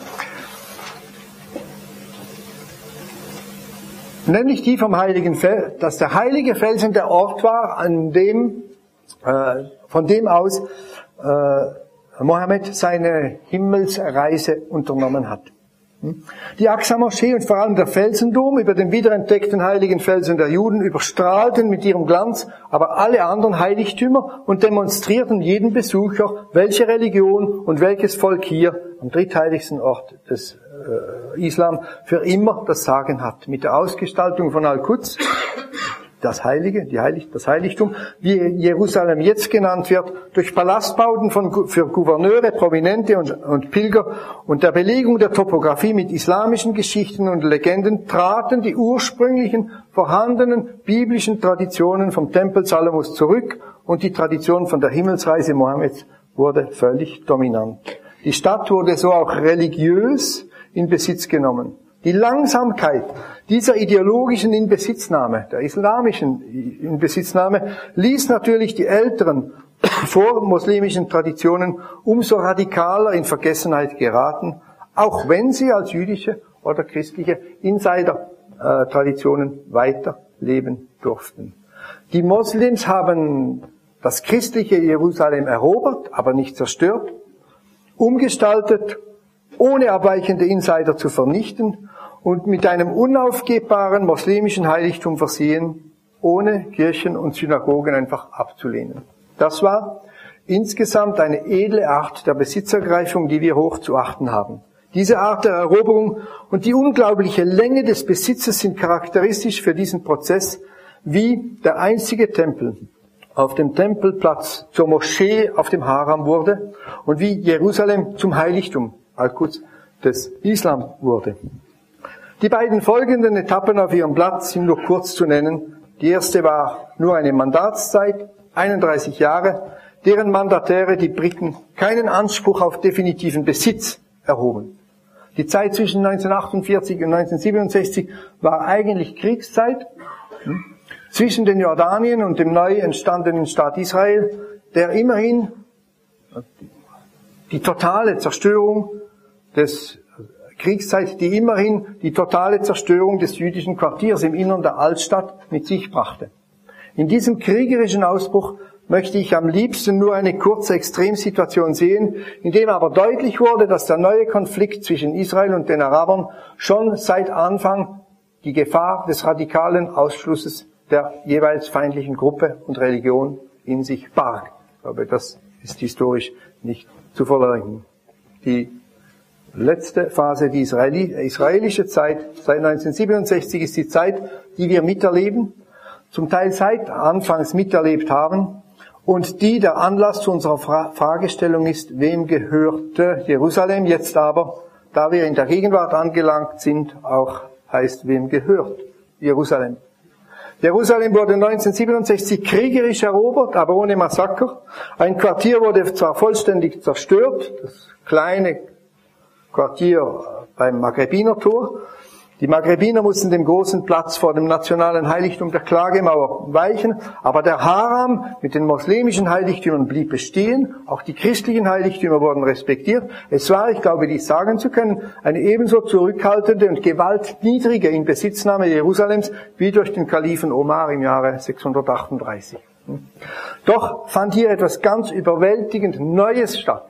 Nämlich die vom heiligen Fel, dass der heilige Felsen der Ort war, an dem, äh, von dem aus äh, Mohammed seine Himmelsreise unternommen hat. Die Aqsa-Moschee und vor allem der Felsendom über den wiederentdeckten heiligen Felsen der Juden überstrahlten mit ihrem Glanz aber alle anderen Heiligtümer und demonstrierten jedem Besucher, welche Religion und welches Volk hier am drittheiligsten Ort des äh, Islam für immer das Sagen hat. Mit der Ausgestaltung von Al-Quds das Heilige, die Heilig, das Heiligtum, wie Jerusalem jetzt genannt wird, durch Palastbauten von, für Gouverneure, Prominente und, und Pilger und der Belegung der Topographie mit islamischen Geschichten und Legenden traten die ursprünglichen vorhandenen biblischen Traditionen vom Tempel Salomos zurück und die Tradition von der Himmelsreise Mohammeds wurde völlig dominant. Die Stadt wurde so auch religiös in Besitz genommen. Die Langsamkeit dieser ideologischen Inbesitznahme, der islamischen Inbesitznahme, ließ natürlich die älteren vormuslimischen Traditionen umso radikaler in Vergessenheit geraten, auch wenn sie als jüdische oder christliche Insider-Traditionen weiterleben durften. Die Moslems haben das christliche Jerusalem erobert, aber nicht zerstört, umgestaltet, ohne abweichende Insider zu vernichten und mit einem unaufgebbaren muslimischen Heiligtum versehen, ohne Kirchen und Synagogen einfach abzulehnen. Das war insgesamt eine edle Art der Besitzergreifung, die wir hoch zu achten haben. Diese Art der Eroberung und die unglaubliche Länge des Besitzes sind charakteristisch für diesen Prozess, wie der einzige Tempel auf dem Tempelplatz zur Moschee auf dem Haram wurde und wie Jerusalem zum Heiligtum Al-Quds des Islam wurde. Die beiden folgenden Etappen auf ihrem Blatt sind nur kurz zu nennen. Die erste war nur eine Mandatszeit, einunddreißig Jahre, deren Mandatäre die Briten keinen Anspruch auf definitiven Besitz erhoben. Die Zeit zwischen neunzehnhundertachtundvierzig und neunzehnhundertsiebenundsechzig war eigentlich Kriegszeit zwischen den Jordanien und dem neu entstandenen Staat Israel, der immerhin die totale Zerstörung des Kriegszeit, die immerhin die totale Zerstörung des jüdischen Quartiers im Innern der Altstadt mit sich brachte. In diesem kriegerischen Ausbruch möchte ich am liebsten nur eine kurze Extremsituation sehen, in dem aber deutlich wurde, dass der neue Konflikt zwischen Israel und den Arabern schon seit Anfang die Gefahr des radikalen Ausschlusses der jeweils feindlichen Gruppe und Religion in sich barg. Ich glaube, das ist historisch nicht zu verleugnen. Die letzte Phase, die Israeli, israelische Zeit, seit neunzehnhundertsiebenundsechzig ist die Zeit, die wir miterleben, zum Teil seit Anfangs miterlebt haben und die der Anlass zu unserer Fra- Fragestellung ist, wem gehörte Jerusalem jetzt aber, da wir in der Gegenwart angelangt sind, auch heißt, wem gehört Jerusalem. Jerusalem wurde neunzehnhundertsiebenundsechzig kriegerisch erobert, aber ohne Massaker. Ein Quartier wurde zwar vollständig zerstört, das kleine Quartier beim Maghrebinertor. Die Maghrebiner mussten dem großen Platz vor dem nationalen Heiligtum der Klagemauer weichen, aber der Haram mit den muslimischen Heiligtümern blieb bestehen, auch die christlichen Heiligtümer wurden respektiert. Es war, ich glaube, dies sagen zu können, eine ebenso zurückhaltende und gewaltniedrige Inbesitznahme Jerusalems wie durch den Kalifen Omar im Jahre sechshundertachtunddreißig. Doch fand hier etwas ganz überwältigend Neues statt.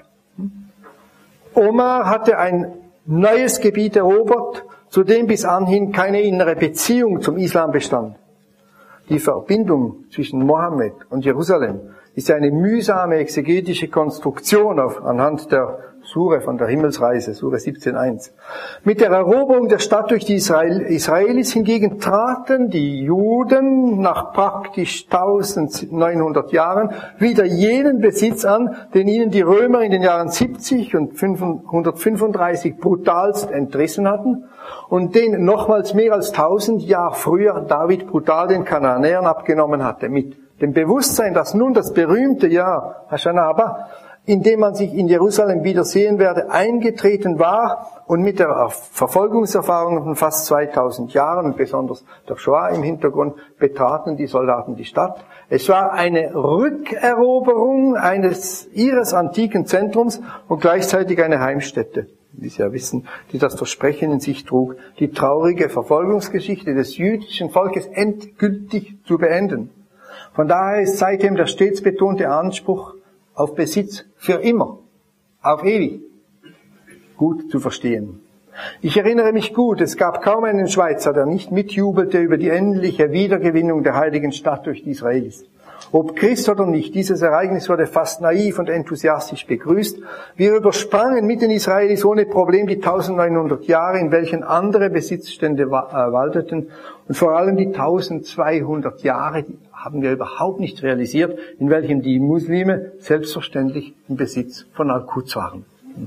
Omar hatte ein neues Gebiet erobert, zu dem bis anhin keine innere Beziehung zum Islam bestand. Die Verbindung zwischen Mohammed und Jerusalem ist eine mühsame exegetische Konstruktion auf, anhand der Sure von der Himmelsreise, Sure siebzehn eins. Mit der Eroberung der Stadt durch die Israel, Israelis hingegen traten die Juden nach praktisch neunzehnhundert Jahren wieder jenen Besitz an, den ihnen die Römer in den Jahren siebzig und fünfhundertfünfunddreißig brutalst entrissen hatten und den nochmals mehr als tausend Jahre früher David brutal den Kanaanäern abgenommen hatte, mit dem Bewusstsein, dass nun das berühmte Jahr Hoshana Rabbah, in dem man sich in Jerusalem wieder sehen werde, eingetreten war und mit der Verfolgungserfahrung von fast zweitausend Jahren und besonders der Shoah im Hintergrund betraten die Soldaten die Stadt. Es war eine Rückeroberung eines ihres antiken Zentrums und gleichzeitig eine Heimstätte, wie Sie ja wissen, die das Versprechen in sich trug, die traurige Verfolgungsgeschichte des jüdischen Volkes endgültig zu beenden. Von daher ist seitdem der stets betonte Anspruch auf Besitz für immer, auf ewig, gut zu verstehen. Ich erinnere mich gut, es gab kaum einen Schweizer, der nicht mitjubelte über die endliche Wiedergewinnung der heiligen Stadt durch die Israelis. Ob Christ oder nicht, dieses Ereignis wurde fast naiv und enthusiastisch begrüßt. Wir übersprangen mit den Israelis ohne Problem die neunzehnhundert Jahre, in welchen andere Besitzstände walteten, und vor allem die zwölfhundert Jahre, die haben wir überhaupt nicht realisiert, in welchen die Muslime selbstverständlich im Besitz von Al-Quds waren.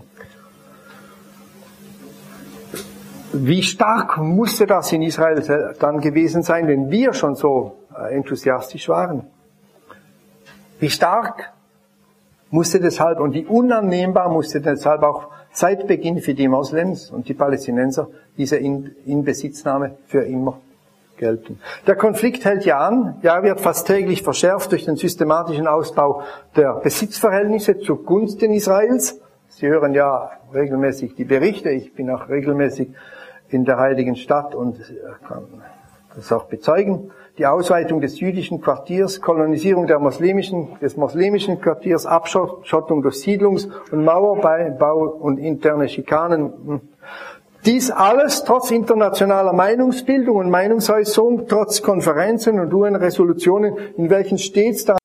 Wie stark musste das in Israel dann gewesen sein, wenn wir schon so enthusiastisch waren? Wie stark musste deshalb und wie unannehmbar musste deshalb auch seit Beginn für die Moslems und die Palästinenser diese Inbesitznahme für immer gelten. Der Konflikt hält ja an, ja, wird fast täglich verschärft durch den systematischen Ausbau der Besitzverhältnisse zugunsten Israels. Sie hören ja regelmäßig die Berichte, ich bin auch regelmäßig in der Heiligen Stadt und kann das auch bezeugen. Die Ausweitung des jüdischen Quartiers, Kolonisierung der muslimischen, des muslimischen Quartiers, Abschottung durch Siedlungs- und Mauerbau und interne Schikanen. Dies alles trotz internationaler Meinungsbildung und Meinungsäußerung, trotz Konferenzen und U N-Resolutionen, in welchen stets